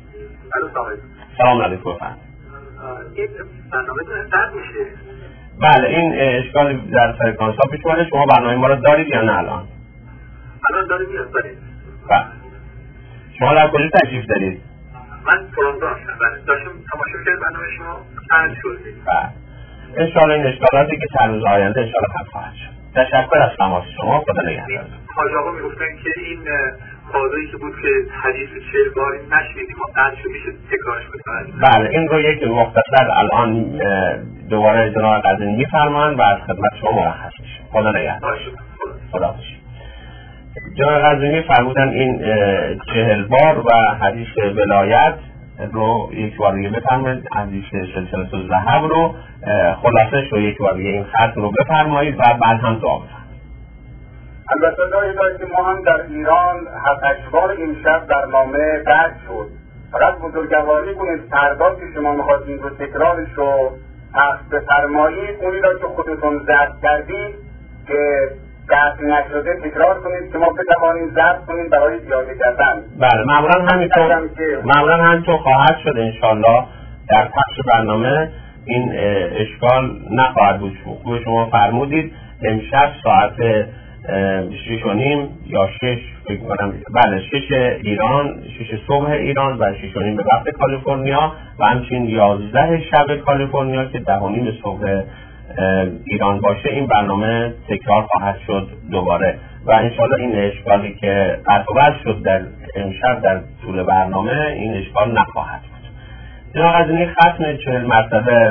سلام علیکم بفرمایید. این برنامه درد میشه؟ بله، این اشکال در فرکانس ها پیش اومده. شما برنامه ما رو دارید یا نه الان؟ الان داریم یا دارید؟ بله. شما در کجا تشریف دارید؟ من تورنتو هستم. بله، داشتم تماشا کردم برنامه شما پنج شدید. بله. انشاءالله این اشکالاتی که چند روز آینده انشاءالله حل خواهد شد. تشکر از تماس شما. خدا نگهدار. حاج آقا میگفتن که این قاضی که بود که حدیث چهل باری نشنیدیم ما قطع شد میشه تکرارش کنید. بله، این رو یک مختصر الان دوباره جناب قاضی میفرمایند و از خدمت شما مرخص میشه. خدا نگهدار. خدا باشید. جناب قاضی فرمودن این چهل بار و حدیث ولایت رو یک بار دیگه بفرمایید. حدیث سلسله الذهب رو خلاصش رو یک بار دیگه این خط رو بفرمایید و بعد هم دعا بفرمایید. البته داری داری که ما هم در ایران هفت بار این شب برنامه قطع شد. فقط بزرگواری کنید فردا که شما میخواید این رو تکرارش رو پخش بفرمایید، اونی را که خودتون ضبط کردید که قطع نشده تکرار کنید که ما بتوانیم ضبط کنیم برای زیاده کردن. بله، معمولا همینطور معمولا همینطور خواهد شد انشالله. در پخش برنامه این اشکال نخواهد بود. خوب شما فرمودید امشب ساعت شش و نیم یا شش فکر کنم، بله شش ایران، شش صبح ایران و شش و نیم به وقت کالیفرنیا و همچنین یازده شب کالیفرنیا که ده و نیم صبح ایران باشه این برنامه تکرار خواهد شد دوباره و انشاءالله این اشکالی که قطع شد در امشب در طول برنامه این اشکال نخواهد بود. جناب قاضی ختم چهل مرتبه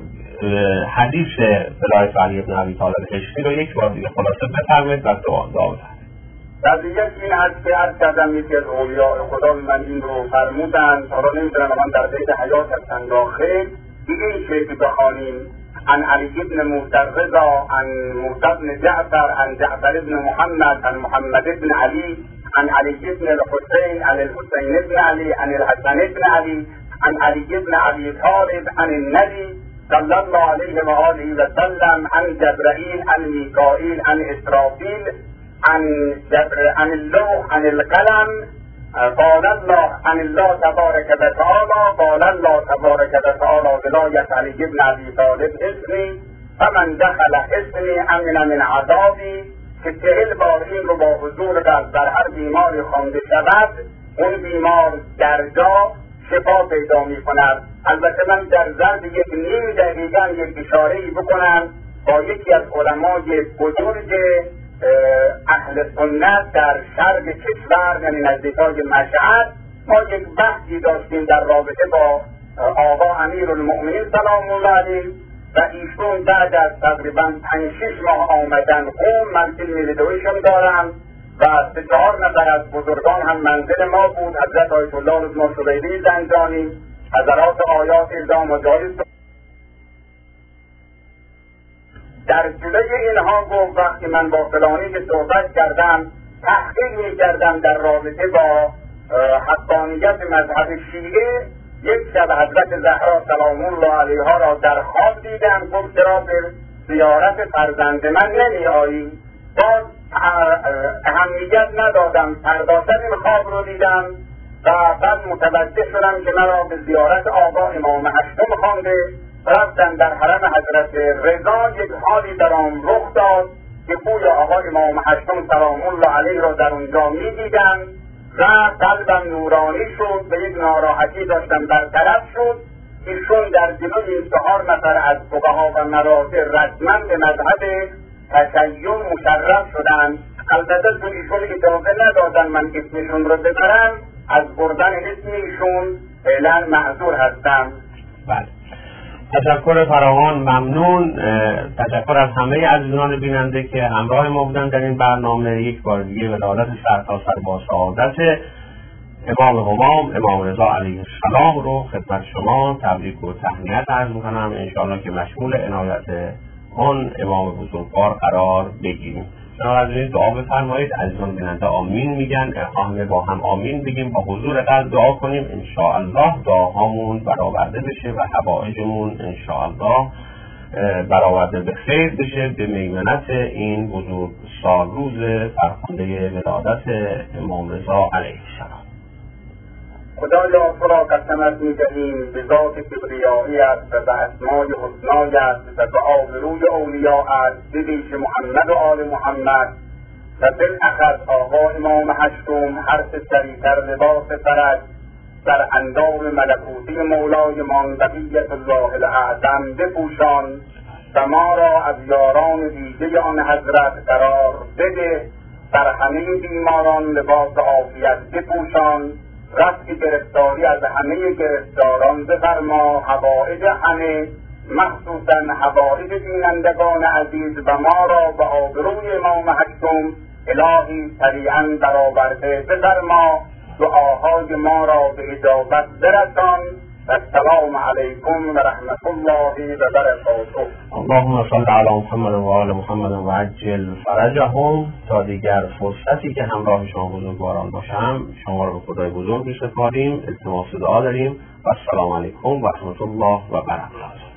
حدیث ولایت علی بن ابی طالب عشقی رو یک بار دیگه خلاصه بفرمایید و دعا دعا قضیه این هست که عرض کردم یکی از اولیاء خدا من این رو فرمودن. حالا نمیدونم من در بیت حیات هستن داخل دیگه این شیء که بخوانیم عن علی بن موسی الرضا عن موسی بن جعفر عن جعفر بن محمد عن محمد بن علی عن علی بن الحسین عن الحسین بن علی عن الحسن بن علی عن علی بن ابی طالب عن النبی صلی الله علیه و آله و سلم عن جبرائیل عن میکائیل عن اسرافیل عن جبر عن اللوح عن القلم قال الله عن الله تبارک و تعالی قال الله تبارک و تعالی ولایت علی بن ابی طالب اسمی فمن دخل اسمی امن من عذابی که چهل بار این رو با حضور قلب در هر بیماری خوانده شود اون بیمار در جا شفا پیدا می کند. البته من در ضرب یک نیم دقیقا یک اشاره‌ای بکنم با یکی از علمای بزرگ اهل سنت در شرق کشور یعنی نزدیکای مشهد ما یک بحثی داشتیم در رابطه با آقا امیرالمؤمنین سلام الله علیه و ایشون بعد از تقریبا پنج شش ماه آمدن قم من فیلم ویدئویشون دارم و سه چهار نفر از بزرگان هم منزل ما بود. حضرت آیت الله رضا شبیلی زنجانی، حضرات آیات الزام و جایز در جلوی اینها گفت وقتی من با فلانی که صحبت کردم تحقیق می کردم در رابطه با حقانیت مذهب شیعه یک شب حضرت زهرا سلام الله علیها را در خواب دیدم. گفت چرا به زیارت فرزند من نمی آیی؟ باز اهمیت ندادم، پرداشت این خواب رو دیدم و بعد متوجه شدم که مرا به زیارت آقا امام هشتم خوانده. رفتم در حرم حضرت رضا، یک حالی در آن رخ داد که گویا آقا امام هشتم سلام الله علیه را در اونجا می دیدم و قلبم نورانی شد و یک ناراحتی داشتم برطرف شد. ایشون در جلوی این چهار نفر از فقها و مراجع رسما به مذهب تشیع مشرف شدن. البته چون ایشون اجازه ندادن من اسمشون رو ببرم، از بردن اسم ایشون فعلا معذور هستم. بله، تشکر فراوان، ممنون. تشکر از همه عزیزان بیننده که همراه ما بودن در این برنامه. یک بار دیگه ولادت سرتاسر با سعادت امام همام امام رضا علیه السلام رو خدمت شما تبریک و تهنیت عرض میکنم. انشاءالله که مشمول عنایت آن امام بزرگوار قرار بگیریم. شما دعا بفرمایید. عزیزان بیننده آمین میگن، همه با هم آمین بگیم، با حضور قلب دعا کنیم انشاءالله دعاهامون برآورده بشه و حوائجمون انشاءالله برآورده به خیر بشه به میمنت این بزرگ سالروز فرخنده ولادت امام رضا علیه السلام. خدایا تو را قسمت می‌دهیم به ذات کبریایی‌ات و به اسمای حسنایت و به آبروی اولیاءت، به ویژه محمد و آل محمد و بالاخص آقا امام هشتم هر سه سریعتر لباس فرج در اندام ملکوتی مولایمان بقیت الله الاعظم بپوشان و ما را از یاران دیگه آن حضرت قرار بده. در همه بیماران لباس عافیت بپوشان، رفع گرفتاری از همه گرفتاران بفرما، حوائج همه مخصوصا حوائج بینندگان عزیز و ما را به آبروی امام هشتم الهی سریعا برآورده بفرما، دعاهای ما را به اجابت برسان. السلام علیکم و رحمت الله و برکاته. اللهم صل علی محمد و آل محمد و عجل فرجهم. تا دیگر فرصتی که همراه شما بزرگواران باشم شما را به خدای بزرگ می‌سپاریم، التماس دعا داریم و السلام علیکم و رحمت الله و برکاته.